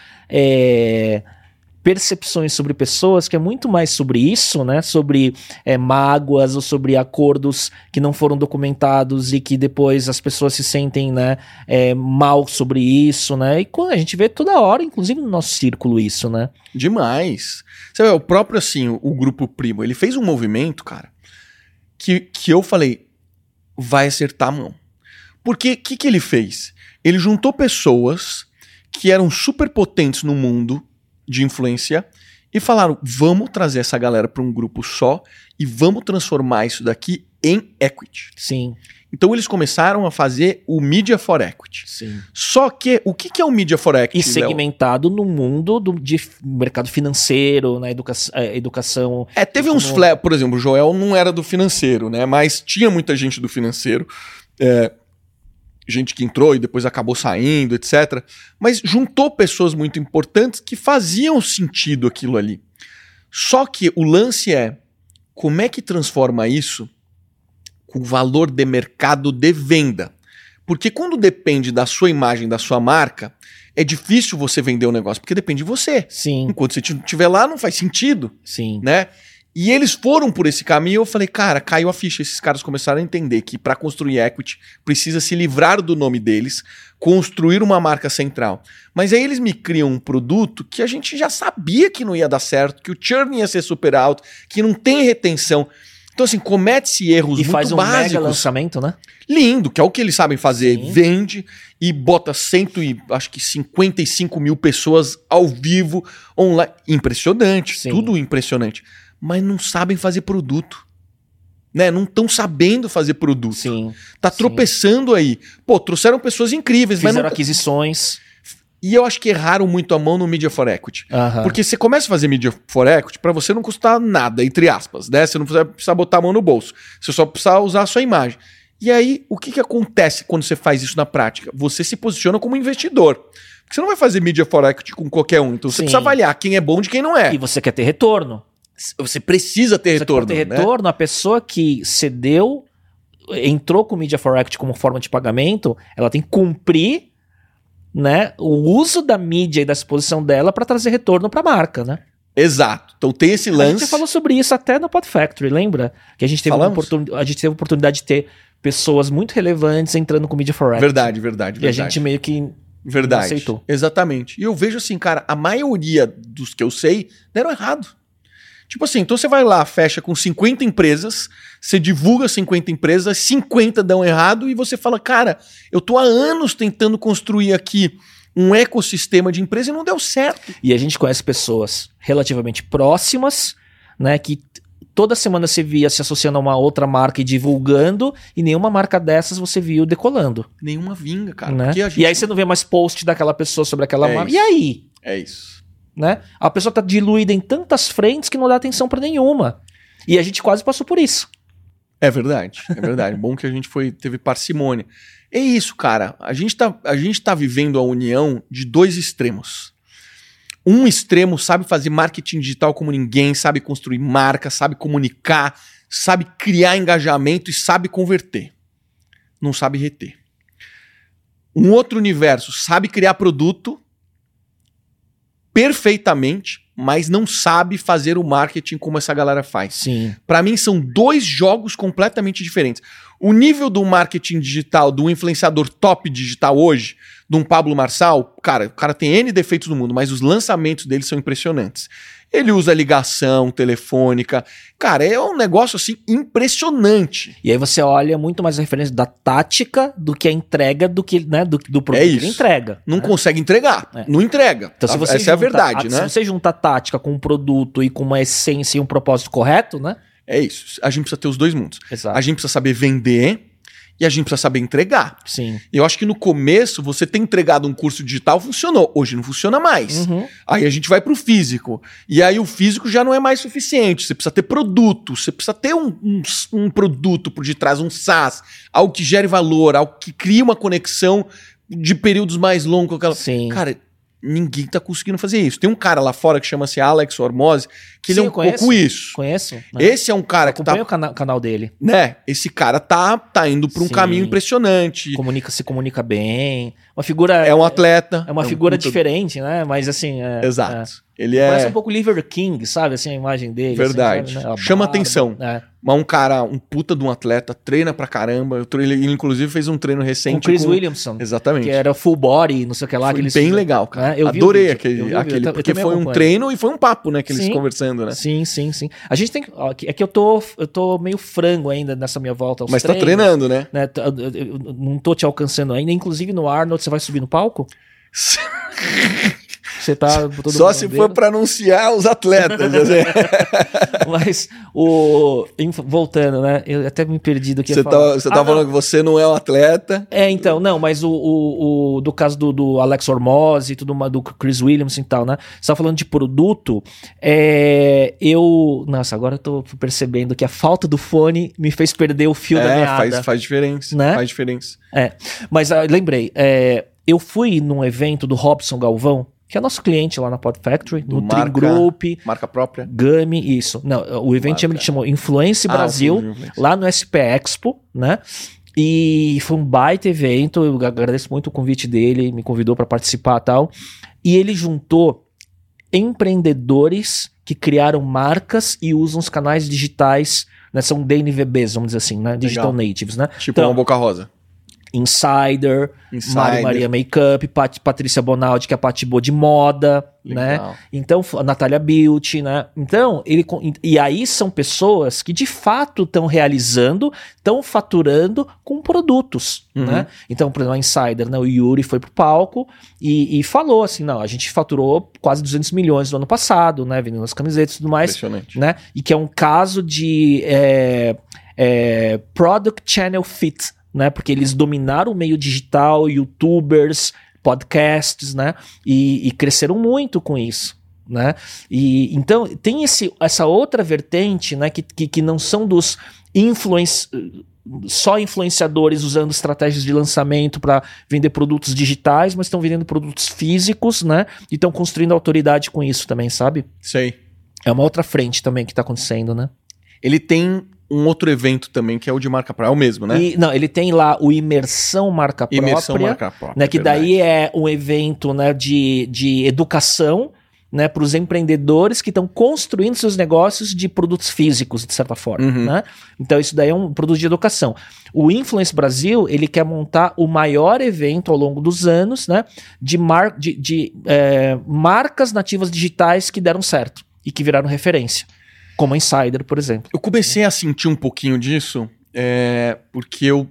percepções sobre pessoas que é muito mais sobre isso, né? Sobre mágoas ou sobre acordos que não foram documentados e que depois as pessoas se sentem, né, mal sobre isso, né? E a gente vê toda hora, inclusive no nosso círculo, isso, né? Demais. Você vê, o próprio, assim, o Grupo Primo, ele fez um movimento, cara, que eu falei, vai acertar a mão. Porque o que ele fez? Ele juntou pessoas que eram super potentes no mundo de influência e falaram, vamos trazer essa galera para um grupo só e vamos transformar isso daqui em equity. Sim. Então eles começaram a fazer o Media for Equity. Sim. Só que, o que é o Media for Equity, E segmentado no mundo de mercado financeiro, na educação. Teve uns flash, por exemplo, o Joel não era do financeiro, né? Mas tinha muita gente do financeiro. Gente que entrou e depois acabou saindo, etc. Mas juntou pessoas muito importantes que faziam sentido aquilo ali. Só que o lance como é que transforma isso com valor de mercado de venda? Porque quando depende da sua imagem, da sua marca, é difícil você vender o negócio, porque depende de você. Sim. Enquanto você estiver lá, não faz sentido. Sim. Né? E eles foram por esse caminho e eu falei, cara, caiu a ficha. Esses caras começaram a entender que para construir equity precisa se livrar do nome deles, construir uma marca central. Mas aí eles me criam um produto que a gente já sabia que não ia dar certo, que o churn ia ser super alto, que não tem retenção. Então, assim, comete-se erros muito básicos. E faz um mega lançamento, né? Lindo, que é o que eles sabem fazer. Sim. Vende e bota 55 mil pessoas ao vivo, online. Impressionante, Sim. Tudo impressionante. Mas não sabem fazer produto. Né? Não estão sabendo fazer produto. Sim. Tá tropeçando aí. Pô, trouxeram pessoas incríveis. Fizeram mas não... aquisições. E eu acho que erraram muito a mão no Media for Equity. Uhum. Porque você começa a fazer Media for Equity pra você não custar nada, entre aspas, né? Você não precisa botar a mão no bolso. Você só precisa usar a sua imagem. E aí, o que acontece quando você faz isso na prática? Você se posiciona como investidor. Porque você não vai fazer Media for Equity com qualquer um. Então você precisa avaliar quem é bom de quem não é. E você quer ter retorno. Você precisa ter retorno. Quer ter retorno, a pessoa que cedeu, entrou com Media for Equity como forma de pagamento, ela tem que cumprir, né, o uso da mídia e da exposição dela para trazer retorno para a marca, né? Exato. Então tem esse lance. A gente já falou sobre isso até no Pod Factory, lembra? Que a gente teve a oportunidade de ter pessoas muito relevantes entrando com Media for Equity. Verdade. E a gente meio que não aceitou. Exatamente. E eu vejo assim, cara, a maioria dos que eu sei deram errado. Tipo assim, então você vai lá, fecha com 50 empresas, você divulga 50 empresas, 50 dão errado e você fala, cara, eu tô há anos tentando construir aqui um ecossistema de empresa e não deu certo. E a gente conhece pessoas relativamente próximas, né, que toda semana você via se associando a uma outra marca e divulgando, e nenhuma marca dessas você viu decolando. Nenhuma vinga, cara. Né? E aí você não vê mais post daquela pessoa sobre aquela marca. Isso. E aí? É isso. Né? A pessoa tá diluída em tantas frentes que não dá atenção pra nenhuma. E a gente quase passou por isso. É verdade. Bom que a gente teve parcimônia. É isso, cara. A gente tá vivendo a união de dois extremos. Um extremo sabe fazer marketing digital como ninguém, sabe construir marca, sabe comunicar, sabe criar engajamento e sabe converter. Não sabe reter. Um outro universo sabe criar produto perfeitamente, mas não sabe fazer o marketing como essa galera faz. Sim. Pra mim são dois jogos completamente diferentes. O nível do marketing digital, do influenciador top digital hoje, de um Pablo Marçal, cara, o cara tem N defeitos no mundo, mas os lançamentos dele são impressionantes. Ele usa ligação telefônica. Cara, é um negócio assim impressionante. E aí você olha muito mais a referência da tática do que a entrega do que, né, do produto que ele entrega. Não consegue entregar. Não entrega. Então, se você essa é a verdade, né? Se você junta a tática com um produto e com uma essência e um propósito correto, né? É isso. A gente precisa ter os dois mundos. Exato. A gente precisa saber vender e a gente precisa saber entregar. Sim. Eu acho que no começo, você ter entregado um curso digital funcionou. Hoje não funciona mais. Aí a gente vai pro físico. E aí o físico já não é mais suficiente. Você precisa ter produto. Você precisa ter um produto por detrás, um SaaS. Algo que gere valor, algo que crie uma conexão de períodos mais longos com aquela... Sim. Cara, ninguém tá conseguindo fazer isso. Tem um cara lá fora que chama-se Alex Hormozzi, que ele é um pouco isso. Conheço. Né? Esse é um cara que tá... Acompanha o canal dele. Né? Esse cara tá indo por um caminho impressionante. Se comunica bem. Uma figura... É um atleta. É uma figura diferente, né? Mas assim... Exato. Ele parece um pouco Liver King, sabe? Assim, a imagem dele. Verdade. Assim, sabe, né? Chama atenção. Mas um cara, um puta de um atleta, treina pra caramba. Ele inclusive fez um treino recente com Chris Williamson. Exatamente. Que era full body, não sei o que lá. Foi bem legal, cara. Adorei aquele porque foi um treino e foi um papo, né? Que eles conversando, né? Sim. A gente tem que... É que eu tô meio frango ainda nessa minha volta aos Mas treinos, tá treinando, né? Eu não tô te alcançando ainda. Inclusive no Arnold, você vai subir no palco? Você tá só se for para anunciar os atletas. Mas voltando, né? Eu até me perdi do que você tá falando que você não é um atleta. Então, não, mas do caso do Alex Hormozzi, do Chris Williamson e tal, né? Você tá falando de produto. Nossa, agora eu tô percebendo que a falta do fone me fez perder o fio da meada. Faz diferença, né? Faz diferença. Mas lembrei, eu fui num evento do Robson Galvão, que é nosso cliente lá na Pod Factory, no Trim Group. Marca própria. Gummy, isso. Não, o evento chamou Influence Brasil, lá no SP Expo, né? E foi um baita evento, eu agradeço muito o convite dele, me convidou para participar e tal. E ele juntou empreendedores que criaram marcas e usam os canais digitais, né? São DNVBs, vamos dizer assim, né? Digital Natives, né? Tipo uma Boca Rosa. Insider, Mari Maria Makeup, Patrícia Bonaldi, que é a Pati Boa de moda, né? Então, a Natália Beauty, né? Então, e aí são pessoas que de fato estão realizando, estão faturando com produtos, né? Então, por exemplo, a Insider, né? O Yuri foi pro palco e falou assim, não, a gente faturou quase 200 milhões no ano passado, né? Vendendo as camisetas e tudo mais. Impressionante. Né? E que é um caso de Product Channel Fit, né? Porque eles dominaram o meio digital, youtubers, podcasts, né? E cresceram muito com isso, né? E então tem essa outra vertente, né? Que não são dos só influenciadores usando estratégias de lançamento para vender produtos digitais, mas estão vendendo produtos físicos, né? E estão construindo autoridade com isso também, sabe? Sei. É uma outra frente também que está acontecendo, né? Ele tem um outro evento também, que é o de marca própria, é o mesmo, né? Não, ele tem lá o Imersão Marca Própria, né, que daí é um evento, né, de educação, né, para os empreendedores que estão construindo seus negócios de produtos físicos, de certa forma, né? Então isso daí é um produto de educação. O Influence Brasil, ele quer montar o maior evento ao longo dos anos, né, de marcas nativas digitais que deram certo e que viraram referência. Como a Insider, por exemplo. Eu comecei a sentir um pouquinho disso, porque eu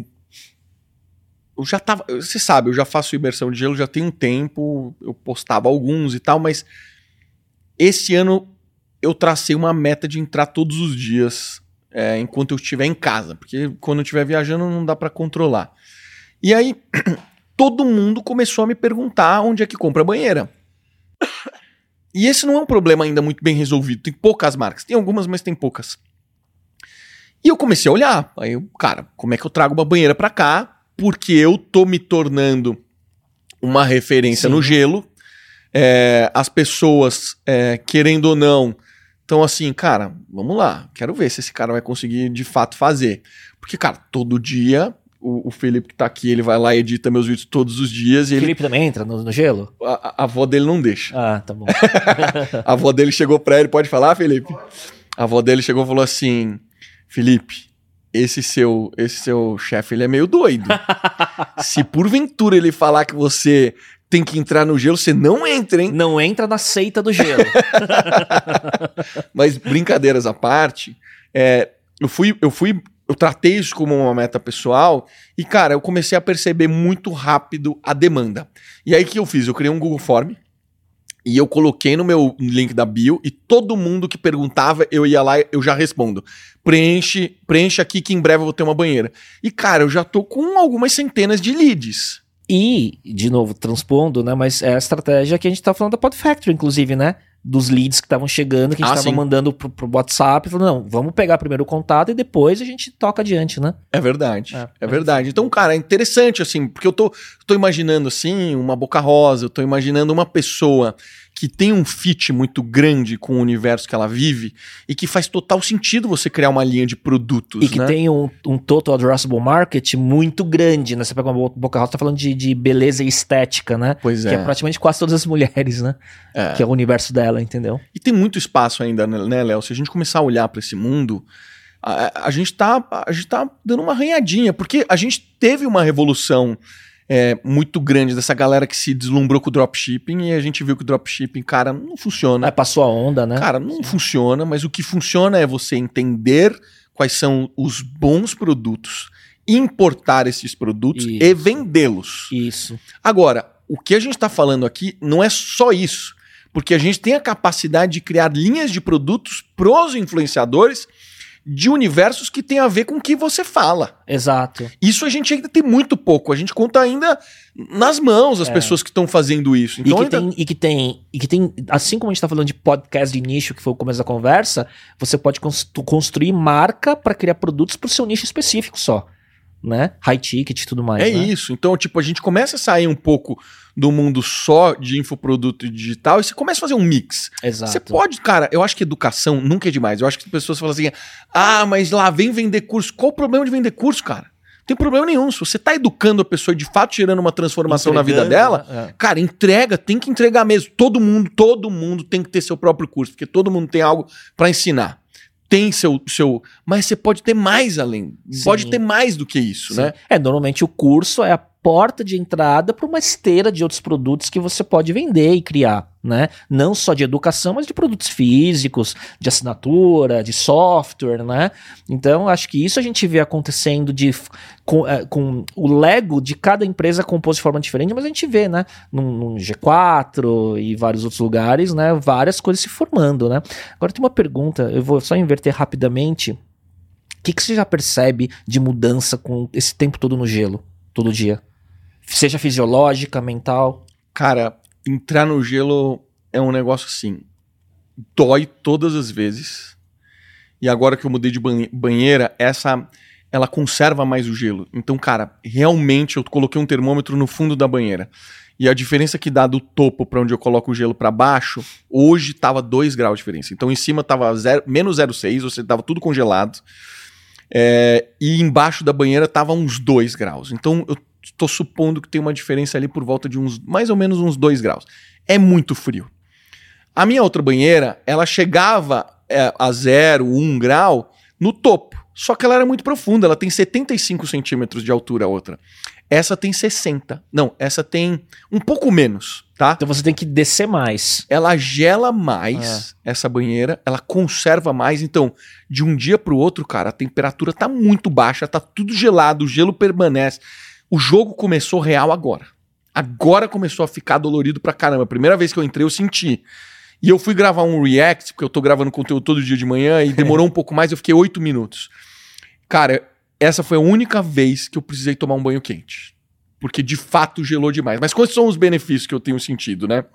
já tava... Você sabe, eu já faço imersão de gelo já tem um tempo, eu postava alguns e tal, mas esse ano eu tracei uma meta de entrar todos os dias enquanto eu estiver em casa, porque quando eu estiver viajando não dá para controlar. E aí, todo mundo começou a me perguntar onde é que compra a banheira. E esse não é um problema ainda muito bem resolvido. Tem poucas marcas. Tem algumas, mas tem poucas. E eu comecei a olhar. Aí eu, cara, como é que eu trago uma banheira pra cá? Porque eu tô me tornando uma referência no gelo. As pessoas, querendo ou não, estão assim, cara, vamos lá. Quero ver se esse cara vai conseguir de fato fazer. Porque, cara, todo dia... O Felipe que tá aqui, ele vai lá e edita meus vídeos todos os dias. E o Felipe também entra no gelo? A avó dele não deixa. Ah, tá bom. A avó dele chegou pra ele, pode falar, Felipe? A avó dele chegou e falou assim, Felipe, esse seu chefe, ele é meio doido. Se porventura ele falar que você tem que entrar no gelo, você não entra, hein? Não entra na seita do gelo. Mas brincadeiras à parte, eu tratei isso como uma meta pessoal e, cara, eu comecei a perceber muito rápido a demanda. E aí o que eu fiz? Eu criei um Google Form e eu coloquei no meu link da bio e todo mundo que perguntava, eu ia lá, eu já respondo. Preenche aqui que em breve eu vou ter uma banheira. E, cara, eu já tô com algumas centenas de leads. E, de novo, transpondo, né? Mas é a estratégia que a gente tá falando da Pod Factory, inclusive, né? Dos leads que estavam chegando, que a gente tava mandando pro WhatsApp, falando, não, vamos pegar primeiro o contato e depois a gente toca adiante, né? É verdade, é verdade. Então, cara, é interessante, assim, porque eu tô imaginando, assim, uma Boca Rosa, eu tô imaginando uma pessoa que tem um fit muito grande com o universo que ela vive e que faz total sentido você criar uma linha de produtos, e que tem um total addressable market muito grande, né? Você pega uma Boca Rosa, tá falando de beleza e estética, né? Pois é. Que é praticamente quase todas as mulheres, né? Que é o universo dela, entendeu? E tem muito espaço ainda, né, Léo? Se a gente começar a olhar para esse mundo, a gente tá dando uma arranhadinha, porque a gente teve uma revolução muito grande dessa galera que se deslumbrou com o dropshipping e a gente viu que o dropshipping, cara, não funciona. Passou a onda, né? Cara, não funciona, mas o que funciona é você entender quais são os bons produtos, importar esses produtos e vendê-los. Isso. Agora, o que a gente está falando aqui não é só isso, porque a gente tem a capacidade de criar linhas de produtos pros influenciadores de universos que tem a ver com o que você fala. Exato. Isso a gente ainda tem muito pouco. A gente conta ainda nas mãos as pessoas que estão fazendo isso. Então, e que tem, assim como a gente tá falando de podcast de nicho, que foi o começo da conversa, você pode construir marca para criar produtos pro seu nicho específico só. Né? High ticket e tudo mais. É né? isso. Então, tipo, a gente começa a sair um pouco do mundo só de infoproduto e digital e você começa a fazer um mix. Exato. Você pode, cara, eu acho que educação nunca é demais. Eu acho que as pessoas falam assim, mas lá vem vender curso. Qual o problema de vender curso, cara? Não tem problema nenhum. Se você tá educando a pessoa e de fato gerando uma transformação na vida dela, cara, tem que entregar mesmo. Todo mundo tem que ter seu próprio curso, porque todo mundo tem algo para ensinar. Tem seu. Mas você pode ter mais além. Sim. Pode ter mais do que isso, Sim. né? Normalmente o curso é a porta de entrada para uma esteira de outros produtos que você pode vender e criar, né? Não só de educação, mas de produtos físicos, de assinatura, de software, né? Então, acho que isso a gente vê acontecendo com o Lego de cada empresa composto de forma diferente, mas a gente vê, né? No G4 e vários outros lugares, né? Várias coisas se formando, né? Agora tem uma pergunta, eu vou só inverter rapidamente. O que você já percebe de mudança com esse tempo todo no gelo, todo dia? Seja fisiológica, mental? Cara, entrar no gelo é um negócio assim, dói todas as vezes. E agora que eu mudei de banheira, ela conserva mais o gelo. Então, cara, realmente eu coloquei um termômetro no fundo da banheira. E a diferença que dá do topo para onde eu coloco o gelo para baixo, hoje tava 2 graus de diferença. Então, em cima tava menos 0,6, ou seja, tava tudo congelado. E embaixo da banheira tava uns 2 graus. Então, eu tô supondo que tem uma diferença ali por volta de mais ou menos uns 2 graus. É muito frio. A minha outra banheira, ela chegava a 0, 1 grau no topo. Só que ela era muito profunda. Ela tem 75 centímetros de altura, a outra. Essa tem 60. Não, essa tem um pouco menos, tá? Então você tem que descer mais. Ela gela mais, essa banheira. Ela conserva mais. Então, de um dia pro outro, cara, a temperatura tá muito baixa. Tá tudo gelado, o gelo permanece. O jogo começou real agora. Agora começou a ficar dolorido pra caramba. A primeira vez que eu entrei, eu senti. E eu fui gravar um react, porque eu tô gravando conteúdo todo dia de manhã, e demorou um pouco mais, eu fiquei 8 minutos. Cara, essa foi a única vez que eu precisei tomar um banho quente. Porque de fato gelou demais. Mas quais são os benefícios que eu tenho sentido, né?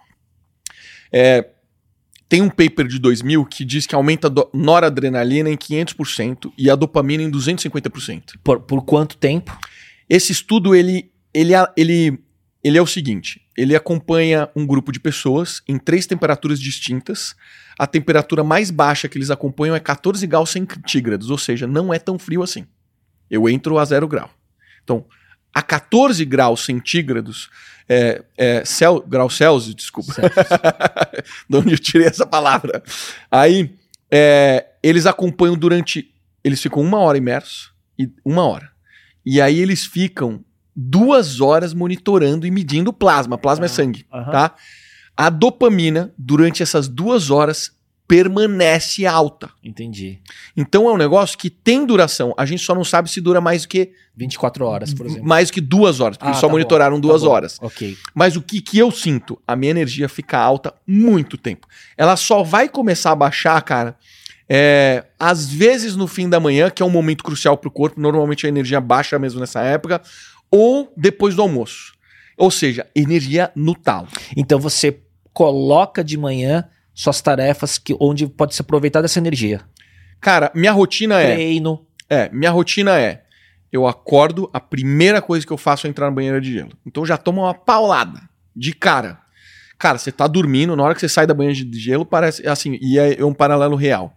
Tem um paper de 2000 que diz que aumenta a noradrenalina em 500% e a dopamina em 250%. Por quanto tempo? Esse estudo, ele é o seguinte, ele acompanha um grupo de pessoas em 3 temperaturas distintas. A temperatura mais baixa que eles acompanham é 14 graus centígrados, ou seja, não é tão frio assim. Eu entro a 0 grau. Então, a 14 graus centígrados, graus Celsius, desculpa. De onde eu tirei essa palavra. Aí, eles acompanham eles ficam 1 hora imersos, e 1 hora. E aí eles ficam 2 horas monitorando e medindo o plasma. Plasma é sangue, tá? A dopamina, durante essas 2 horas, permanece alta. Entendi. Então é um negócio que tem duração. A gente só não sabe se dura mais do que 24 horas, por exemplo. mais do que 2 horas, porque só monitoraram 2 horas. Ok. Mas o que eu sinto? A minha energia fica alta muito tempo. Ela só vai começar a baixar, cara, às vezes no fim da manhã, que é um momento crucial pro corpo. Normalmente a energia baixa mesmo nessa época, ou depois do almoço. Ou seja, energia no talo. Então você coloca de manhã suas tarefas onde pode se aproveitar dessa energia. Cara, minha rotina Treino. Minha rotina eu acordo, a primeira coisa que eu faço é entrar na banheira de gelo. Então já tomo uma paulada de cara. Cara, você tá dormindo, na hora que você sai da banheira de gelo, parece assim, e é um paralelo real.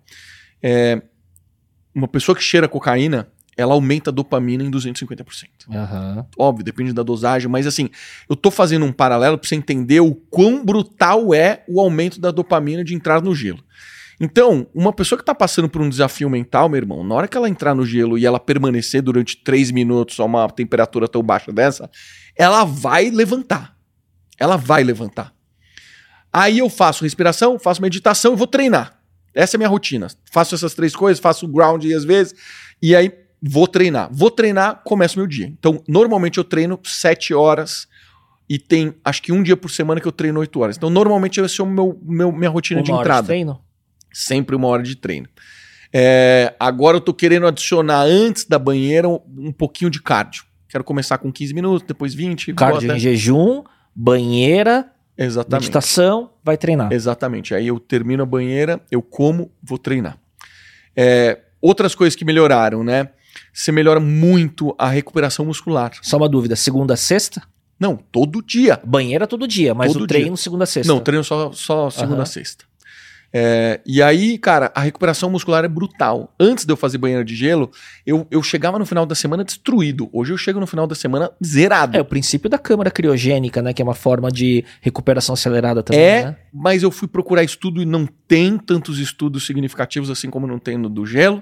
Uma pessoa que cheira cocaína, ela aumenta a dopamina em 250%. Óbvio, depende da dosagem, mas assim, eu tô fazendo um paralelo pra você entender o quão brutal é o aumento da dopamina de entrar no gelo. Então, uma pessoa que tá passando por um desafio mental, meu irmão, na hora que ela entrar no gelo e ela permanecer durante 3 minutos a uma temperatura tão baixa dessa, ela vai levantar. Ela vai levantar. Aí eu faço respiração, faço meditação e vou treinar. Essa é a minha rotina. Faço essas 3 coisas, faço ground às vezes, e aí vou treinar. Vou treinar, começo meu dia. Então, normalmente eu treino 7 horas e tem, acho que um dia por semana que eu treino 8 horas. Então, normalmente esse é o minha rotina de entrada. 1 hora de treino? Sempre 1 hora de treino. Agora eu tô querendo adicionar antes da banheira um pouquinho de cardio. Quero começar com 15 minutos, depois 20. Cardio em jejum, banheira, exatamente. Meditação, vai treinar. Exatamente. Aí eu termino a banheira, eu como, vou treinar. Outras coisas que melhoraram, né? Você melhora muito a recuperação muscular. Só uma dúvida, segunda a sexta? Não, todo dia. Banheira todo dia, mas todo o treino dia. Segunda a sexta. Não, treino só segunda a sexta. E aí, cara, a recuperação muscular é brutal. Antes de eu fazer banheira de gelo, eu chegava no final da semana destruído. Hoje eu chego no final da semana zerado. É o princípio da câmara criogênica, né? Que é uma forma de recuperação acelerada também, né? Mas eu fui procurar estudo e não tem tantos estudos significativos assim como não tem no do gelo.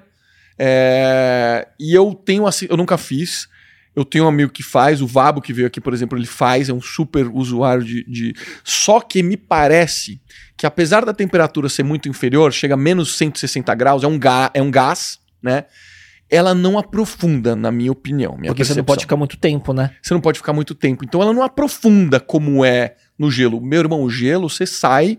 E eu tenho assim, eu nunca fiz. Eu tenho um amigo que faz, o Vabo que veio aqui, por exemplo, ele faz, é um super usuário de... Só que me parece que apesar da temperatura ser muito inferior, chega a menos 160 graus, é um gás, né? Ela não aprofunda, na minha opinião. Porque percepção. Você não pode ficar muito tempo, né? Você não pode ficar muito tempo. Então ela não aprofunda como é no gelo. Meu irmão, o gelo, você sai,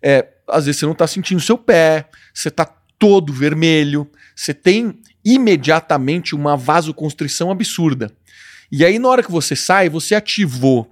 às vezes você não tá sentindo seu pé, você tá todo vermelho, você tem imediatamente uma vasoconstrição absurda. E aí, na hora que você sai, você ativou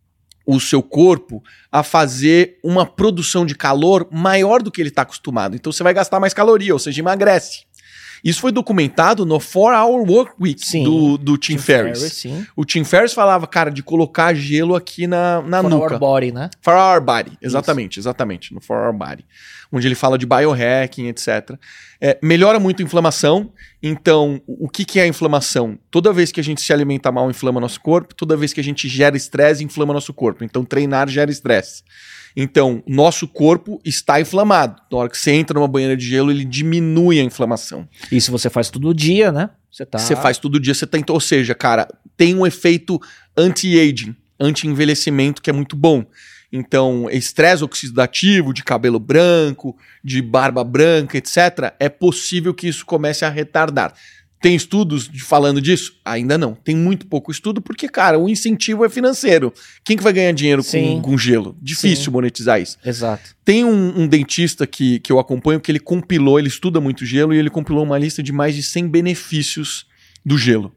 o seu corpo a fazer uma produção de calor maior do que ele está acostumado. Então você vai gastar mais caloria, ou seja, emagrece. Isso foi documentado no 4-Hour Work Week do Tim Ferriss. O Tim Ferriss falava, cara, de colocar gelo aqui na nuca. 4-Hour Body, né? 4-Hour Body, exatamente, no 4-Hour Body. Onde ele fala de biohacking, etc. Melhora muito a inflamação. Então, o que é a inflamação? Toda vez que a gente se alimenta mal, inflama nosso corpo. Toda vez que a gente gera estresse, inflama nosso corpo. Então, treinar gera estresse. Então, nosso corpo está inflamado. Na hora que você entra numa banheira de gelo, ele diminui a inflamação. Isso você faz todo dia, né? Você faz todo dia, ou seja, cara, tem um efeito anti-aging, anti-envelhecimento que é muito bom. Então, estresse oxidativo, de cabelo branco, de barba branca, etc., é possível que isso comece a retardar. Tem estudos falando disso? Ainda não. Tem muito pouco estudo porque, cara, o incentivo é financeiro. Quem que vai ganhar dinheiro com gelo? Difícil monetizar isso. Exato. Tem um dentista que eu acompanho que ele estuda muito gelo e ele compilou uma lista de mais de 100 benefícios do gelo.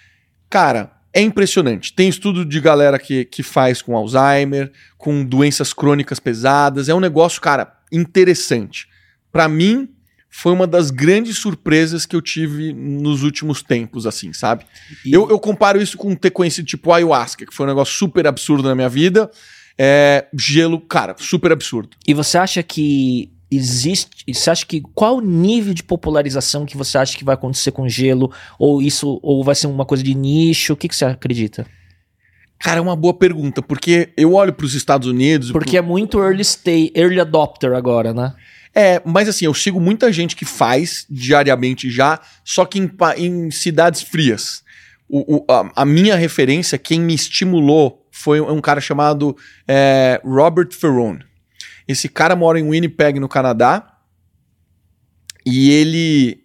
Cara, é impressionante. Tem estudo de galera que faz com Alzheimer, com doenças crônicas pesadas. É um negócio, cara, interessante. Pra mim, foi uma das grandes surpresas que eu tive nos últimos tempos, assim, sabe? Eu comparo isso com ter conhecido, tipo, ayahuasca, que foi um negócio super absurdo na minha vida. Gelo, cara, super absurdo. E você acha que qual o nível de popularização que você acha que vai acontecer com gelo? Ou vai ser uma coisa de nicho? O que você acredita? Cara, é uma boa pergunta, porque eu olho para os Estados Unidos... Porque é muito early adopter agora, né? Mas assim, eu sigo muita gente que faz diariamente já, só que em cidades frias. a minha referência, quem me estimulou foi um cara chamado Robert Ferrone. Esse cara mora em Winnipeg, no Canadá, e ele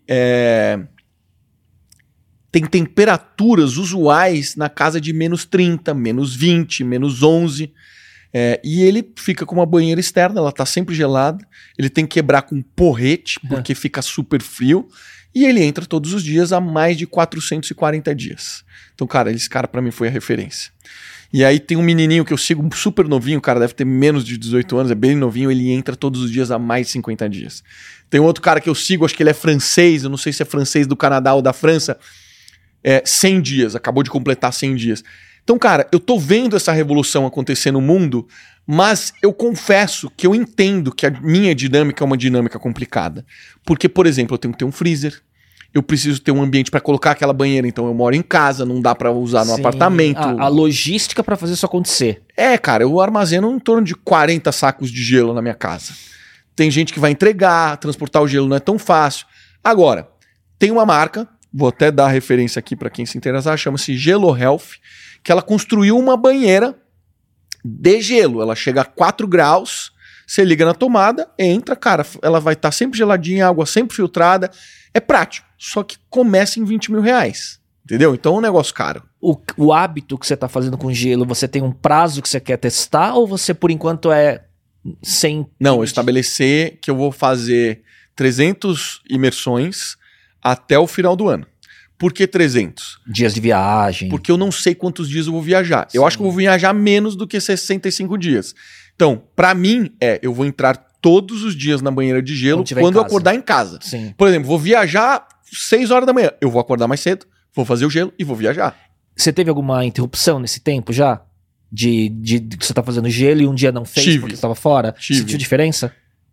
tem temperaturas usuais na casa de menos 30, menos 20, menos 11. E ele fica com uma banheira externa, ela tá sempre gelada. Ele tem que quebrar com um porrete, porque fica super frio. E ele entra todos os dias há mais de 440 dias. Então, cara, esse cara pra mim foi a referência. E aí tem um menininho que eu sigo super novinho, o cara deve ter menos de 18 anos, é bem novinho, ele entra todos os dias há mais de 50 dias. Tem outro cara que eu sigo, acho que ele é francês, eu não sei se é francês do Canadá ou da França, 100 dias, acabou de completar 100 dias. Então, cara, eu tô vendo essa revolução acontecer no mundo, mas eu confesso que eu entendo que a minha dinâmica é uma dinâmica complicada. Porque, por exemplo, eu tenho que ter um freezer, eu preciso ter um ambiente para colocar aquela banheira, então eu moro em casa, não dá para usar no apartamento. A logística para fazer isso acontecer. Cara, eu armazeno em torno de 40 sacos de gelo na minha casa. Tem gente que vai entregar, transportar o gelo não é tão fácil. Agora, tem uma marca, vou até dar a referência aqui para quem se interessar, chama-se Gelo Health, que ela construiu uma banheira de gelo. Ela chega a 4 graus, você liga na tomada, entra, cara, ela vai estar sempre geladinha, água sempre filtrada. É prático, só que começa em 20 mil reais, entendeu? Então é um negócio caro. O hábito que você tá fazendo com gelo, você tem um prazo que você quer testar ou você, por enquanto, sem... Não, eu estabelecer que eu vou fazer 300 imersões até o final do ano. Por que 300? Dias de viagem. Porque eu não sei quantos dias eu vou viajar. Sim. Eu acho que eu vou viajar menos do que 65 dias. Então, pra mim, eu vou entrar todos os dias na banheira de gelo quando eu acordar em casa. Sim. Por exemplo, vou viajar 6 horas da manhã. Eu vou acordar mais cedo, vou fazer o gelo e vou viajar. Você teve alguma interrupção nesse tempo já? De que você tá fazendo gelo e um dia não fez porque você tava fora? Tive. Sentiu diferença?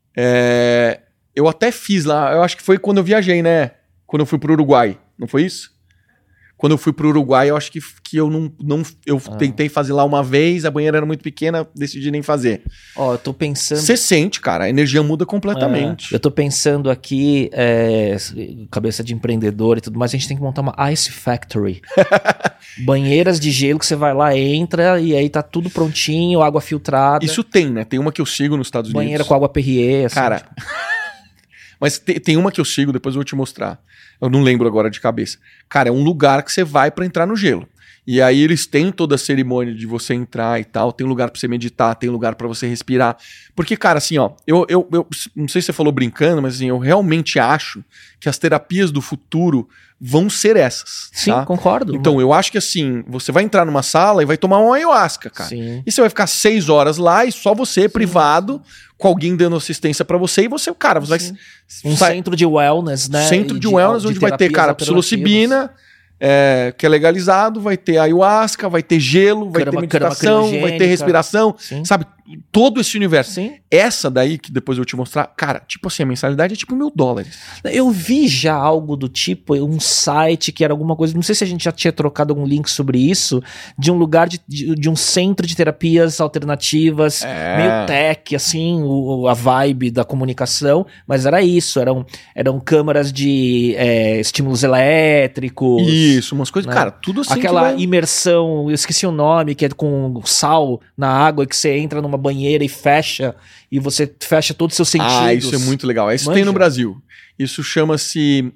Eu até fiz lá, eu acho que foi quando eu viajei, né? Quando eu fui pro Uruguai, não foi isso? Quando eu fui pro Uruguai, eu acho que eu tentei fazer lá uma vez, a banheira era muito pequena, decidi nem fazer. Eu tô pensando... Você sente, cara, a energia muda completamente. Eu tô pensando aqui, cabeça de empreendedor e tudo mais, a gente tem que montar uma Ice Factory. Banheiras de gelo que você vai lá, entra e aí tá tudo prontinho, água filtrada. Isso tem, né? Tem uma que eu sigo nos Estados Unidos. Banheira com água Perrier, assim. Cara... Mas tem uma que eu sigo, depois eu vou te mostrar. Eu não lembro agora de cabeça. Cara, é um lugar que você vai pra entrar no gelo. E aí eles têm toda a cerimônia de você entrar e tal. Tem lugar pra você meditar, tem lugar pra você respirar. Porque, cara, assim, ó, eu não sei se você falou brincando, mas assim, eu realmente acho que as terapias do futuro vão ser essas. Sim, tá? concordo. Então, eu acho que assim, você vai entrar numa sala e vai tomar uma ayahuasca, cara. Sim. E você vai ficar 6 horas lá e só você, privado, com alguém dando assistência pra você, e você, cara, você vai... Um centro de wellness, né? Centro de wellness, onde vai ter, cara, psilocibina, que é legalizado, vai ter ayahuasca, vai ter gelo, vai ter meditação, vai ter respiração, sabe? Todo esse universo. Sim. Essa daí, que depois eu vou te mostrar, cara, tipo assim, a mensalidade é tipo $1.000. Eu vi já algo do tipo, um site que era alguma coisa, não sei se a gente já tinha trocado algum link sobre isso, de um lugar de um centro de terapias alternativas, meio tech, assim, a vibe da comunicação, mas era isso, eram câmaras de estímulos elétricos. Isso, umas coisas, né? Cara, tudo assim. Aquela imersão, eu esqueci o nome, que é com sal na água, que você entra numa banheira e fecha, e você fecha todos os seus sentidos. Isso é muito legal. Isso tem no Brasil. Isso chama-se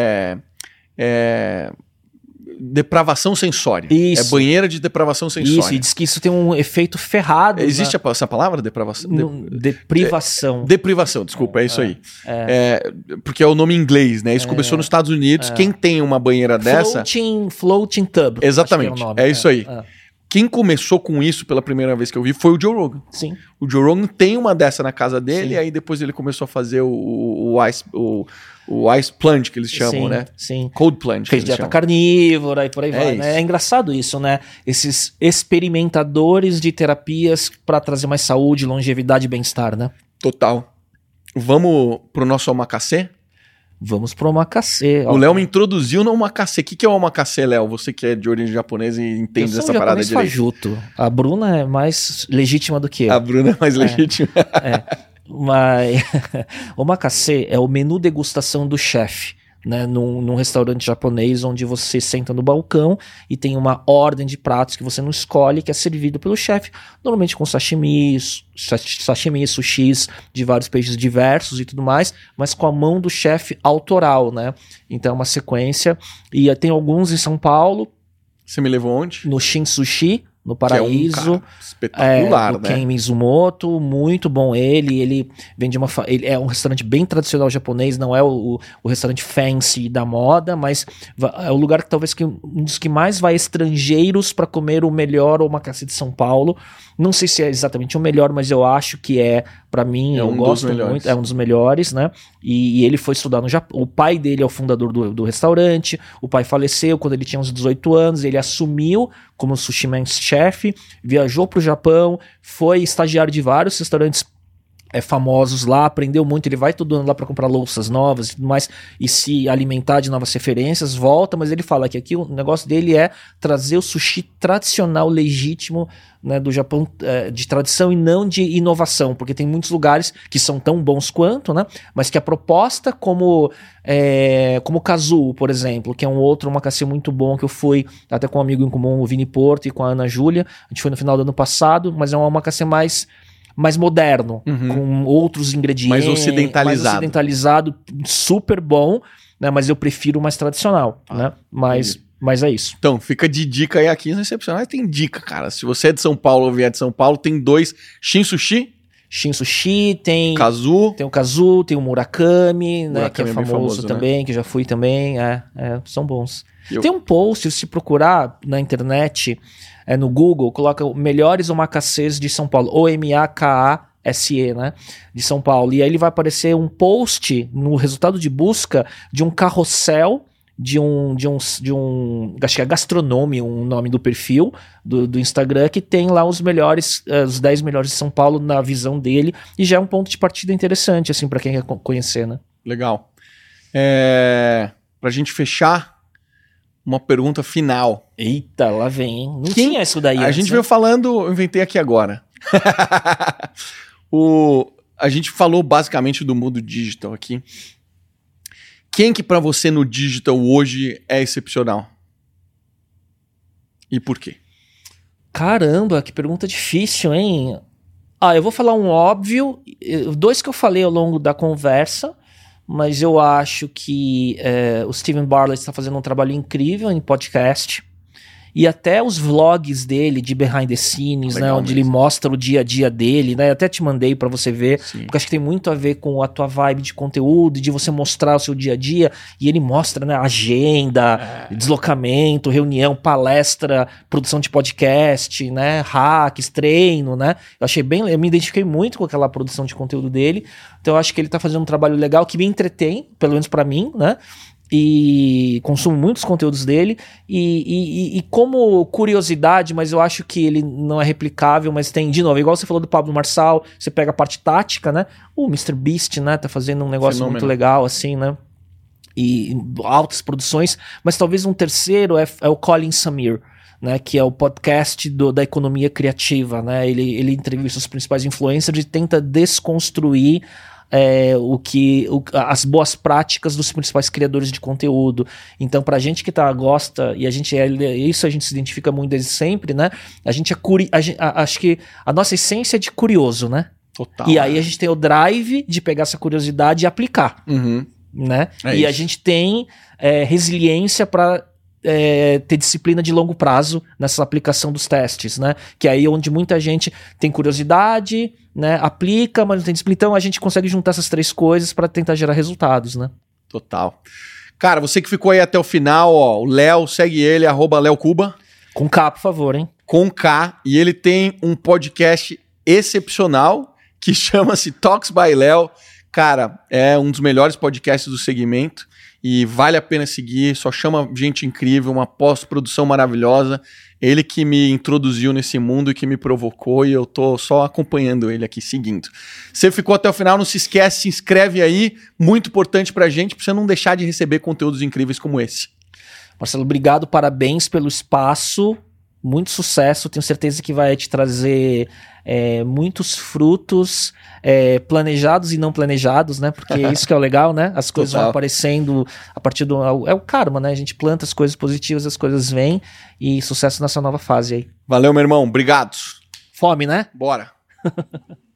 depravação sensória. Isso. É banheira de depravação sensória. Isso, e diz que isso tem um efeito ferrado. Existe essa palavra, depravação? Deprivação. Deprivação, desculpa, é isso aí. Porque é o nome em inglês, né? Isso começou nos Estados Unidos. Quem tem uma banheira dessa... Floating tub. Exatamente, é isso aí. Quem começou com isso pela primeira vez que eu vi foi o Joe Rogan. Sim. O Joe Rogan tem uma dessa na casa dele, e aí depois ele começou a fazer o ice plunge, que eles chamam, né? Sim. Cold plunge. Fez dieta carnívora e por aí vai, né? É engraçado isso, né? Esses experimentadores de terapias para trazer mais saúde, longevidade e bem-estar, né? Total. Vamos pro nosso omakase? Vamos pro omakase. O Léo me introduziu no omakase. O que é o omakase, Léo? Você que é de origem japonesa e entende dessa parada direito. Fajuto. A Bruna é mais legítima do que eu. A Bruna é mais legítima. Mas omakase é o menu degustação do chefe. né, num restaurante japonês onde você senta no balcão e tem uma ordem de pratos que você não escolhe, que é servido pelo chefe, normalmente com sashimi, sushis de vários peixes diversos e tudo mais, mas com a mão do chefe autoral, né? Então é uma sequência, e tem alguns em São Paulo. Você me levou onde? No Shin Sushi, no Paraíso, que é um cara espetacular, do né? Ken Mizumoto, muito bom ele vem de ele é um restaurante bem tradicional japonês, não é o restaurante fancy da moda, mas é o lugar que talvez um dos que mais vai estrangeiros para comer o melhor omakase de São Paulo. Não sei se é exatamente o melhor, mas eu acho que para mim, eu gosto muito, é um dos melhores, né? E ele foi estudar no Japão. O pai dele é o fundador do restaurante, o pai faleceu quando ele tinha uns 18 anos, ele assumiu como sushi man chef, viajou pro Japão, foi estagiário de vários restaurantes famosos lá, aprendeu muito, ele vai todo ano lá para comprar louças novas e tudo mais, e se alimentar de novas referências, volta, mas ele fala que aqui o negócio dele é trazer o sushi tradicional, legítimo, né, do Japão, de tradição e não de inovação, porque tem muitos lugares que são tão bons quanto, né, mas que a proposta como o Kazu, por exemplo, que é um outro omakase muito bom, que eu fui até com um amigo em comum, o Vini Porto, e com a Ana Júlia, a gente foi no final do ano passado, mas é um omakase mais moderno, com outros ingredientes. Mais ocidentalizado, super bom, né? Mas eu prefiro o mais tradicional, né? Mas é isso. Então, fica de dica aí, aqui no Excepcionais tem dica, cara. Se você é de São Paulo ou vier de São Paulo, tem 2 Shin Sushi, tem Kazu. Tem o Kazu, tem o Murakami, né? Que é famoso também, né? Que já fui também, são bons. Tem um post, se procurar na internet, no Google, coloca melhores omakasês de São Paulo, OMAKASE, né, de São Paulo, e aí ele vai aparecer um post no resultado de busca de um carrossel de um acho que é Gastronome, um nome do perfil do Instagram, que tem lá os 10 melhores de São Paulo na visão dele, e já é um ponto de partida interessante, assim, para quem quer conhecer, né. Legal. Pra gente fechar, uma pergunta final. Eita, lá vem, hein? Não tinha isso daí. A gente veio falando, eu inventei aqui agora. A gente falou basicamente do mundo digital aqui. Quem que pra você no digital hoje é excepcional? E por quê? Caramba, que pergunta difícil, hein? Eu vou falar um óbvio, 2 que eu falei ao longo da conversa, mas eu acho que o Steven Bartlett está fazendo um trabalho incrível em podcast. E até os vlogs dele de behind the scenes, né, onde ele mostra o dia a dia dele, né? Eu até te mandei pra você ver, porque acho que tem muito a ver com a tua vibe de conteúdo, de você mostrar o seu dia a dia, e ele mostra, né, agenda, deslocamento, reunião, palestra, produção de podcast, né, hacks, treino, né? Eu me identifiquei muito com aquela produção de conteúdo dele, então eu acho que ele tá fazendo um trabalho legal que me entretém, pelo menos pra mim, né? E consumo muitos conteúdos dele e como curiosidade, mas eu acho que ele não é replicável, mas tem, de novo, igual você falou do Pablo Marçal, você pega a parte tática, né? O MrBeast, né? Tá fazendo um negócio muito legal, assim, né? E altas produções, mas talvez um terceiro é o Colin Samir, né, que é o podcast da economia criativa, né? Ele entrevista os principais influencers e tenta desconstruir as boas práticas dos principais criadores de conteúdo. Então, pra gente que gosta, e a gente se identifica muito desde sempre, né? A gente acho que a nossa essência é de curioso, né? Total. E aí a gente tem o drive de pegar essa curiosidade e aplicar, né? E a gente tem resiliência para ter disciplina de longo prazo nessa aplicação dos testes, né? Que é aí onde muita gente tem curiosidade, né? Aplica, mas não tem disciplina. Então a gente consegue juntar essas 3 coisas para tentar gerar resultados, né? Total. Cara, você que ficou aí até o final, ó, o Léo, segue ele, @LeoCuba. Com K, por favor, hein? Com K. E ele tem um podcast excepcional que chama-se Talks by Léo. Cara, é um dos melhores podcasts do segmento. E vale a pena seguir, só chama gente incrível, uma pós-produção maravilhosa. Ele que me introduziu nesse mundo e que me provocou, e eu tô só acompanhando ele aqui, seguindo. Você ficou até o final, não se esquece, se inscreve aí, muito importante pra gente, pra você não deixar de receber conteúdos incríveis como esse. Marcelo, obrigado, parabéns pelo espaço, muito sucesso, tenho certeza que vai te trazer muitos frutos planejados e não planejados, né? Porque isso que é o legal, né? As coisas vão aparecendo a partir do... É o karma, né? A gente planta as coisas positivas, as coisas vêm, e sucesso nessa nova fase aí. Valeu, meu irmão. Obrigado. Fome, né? Bora.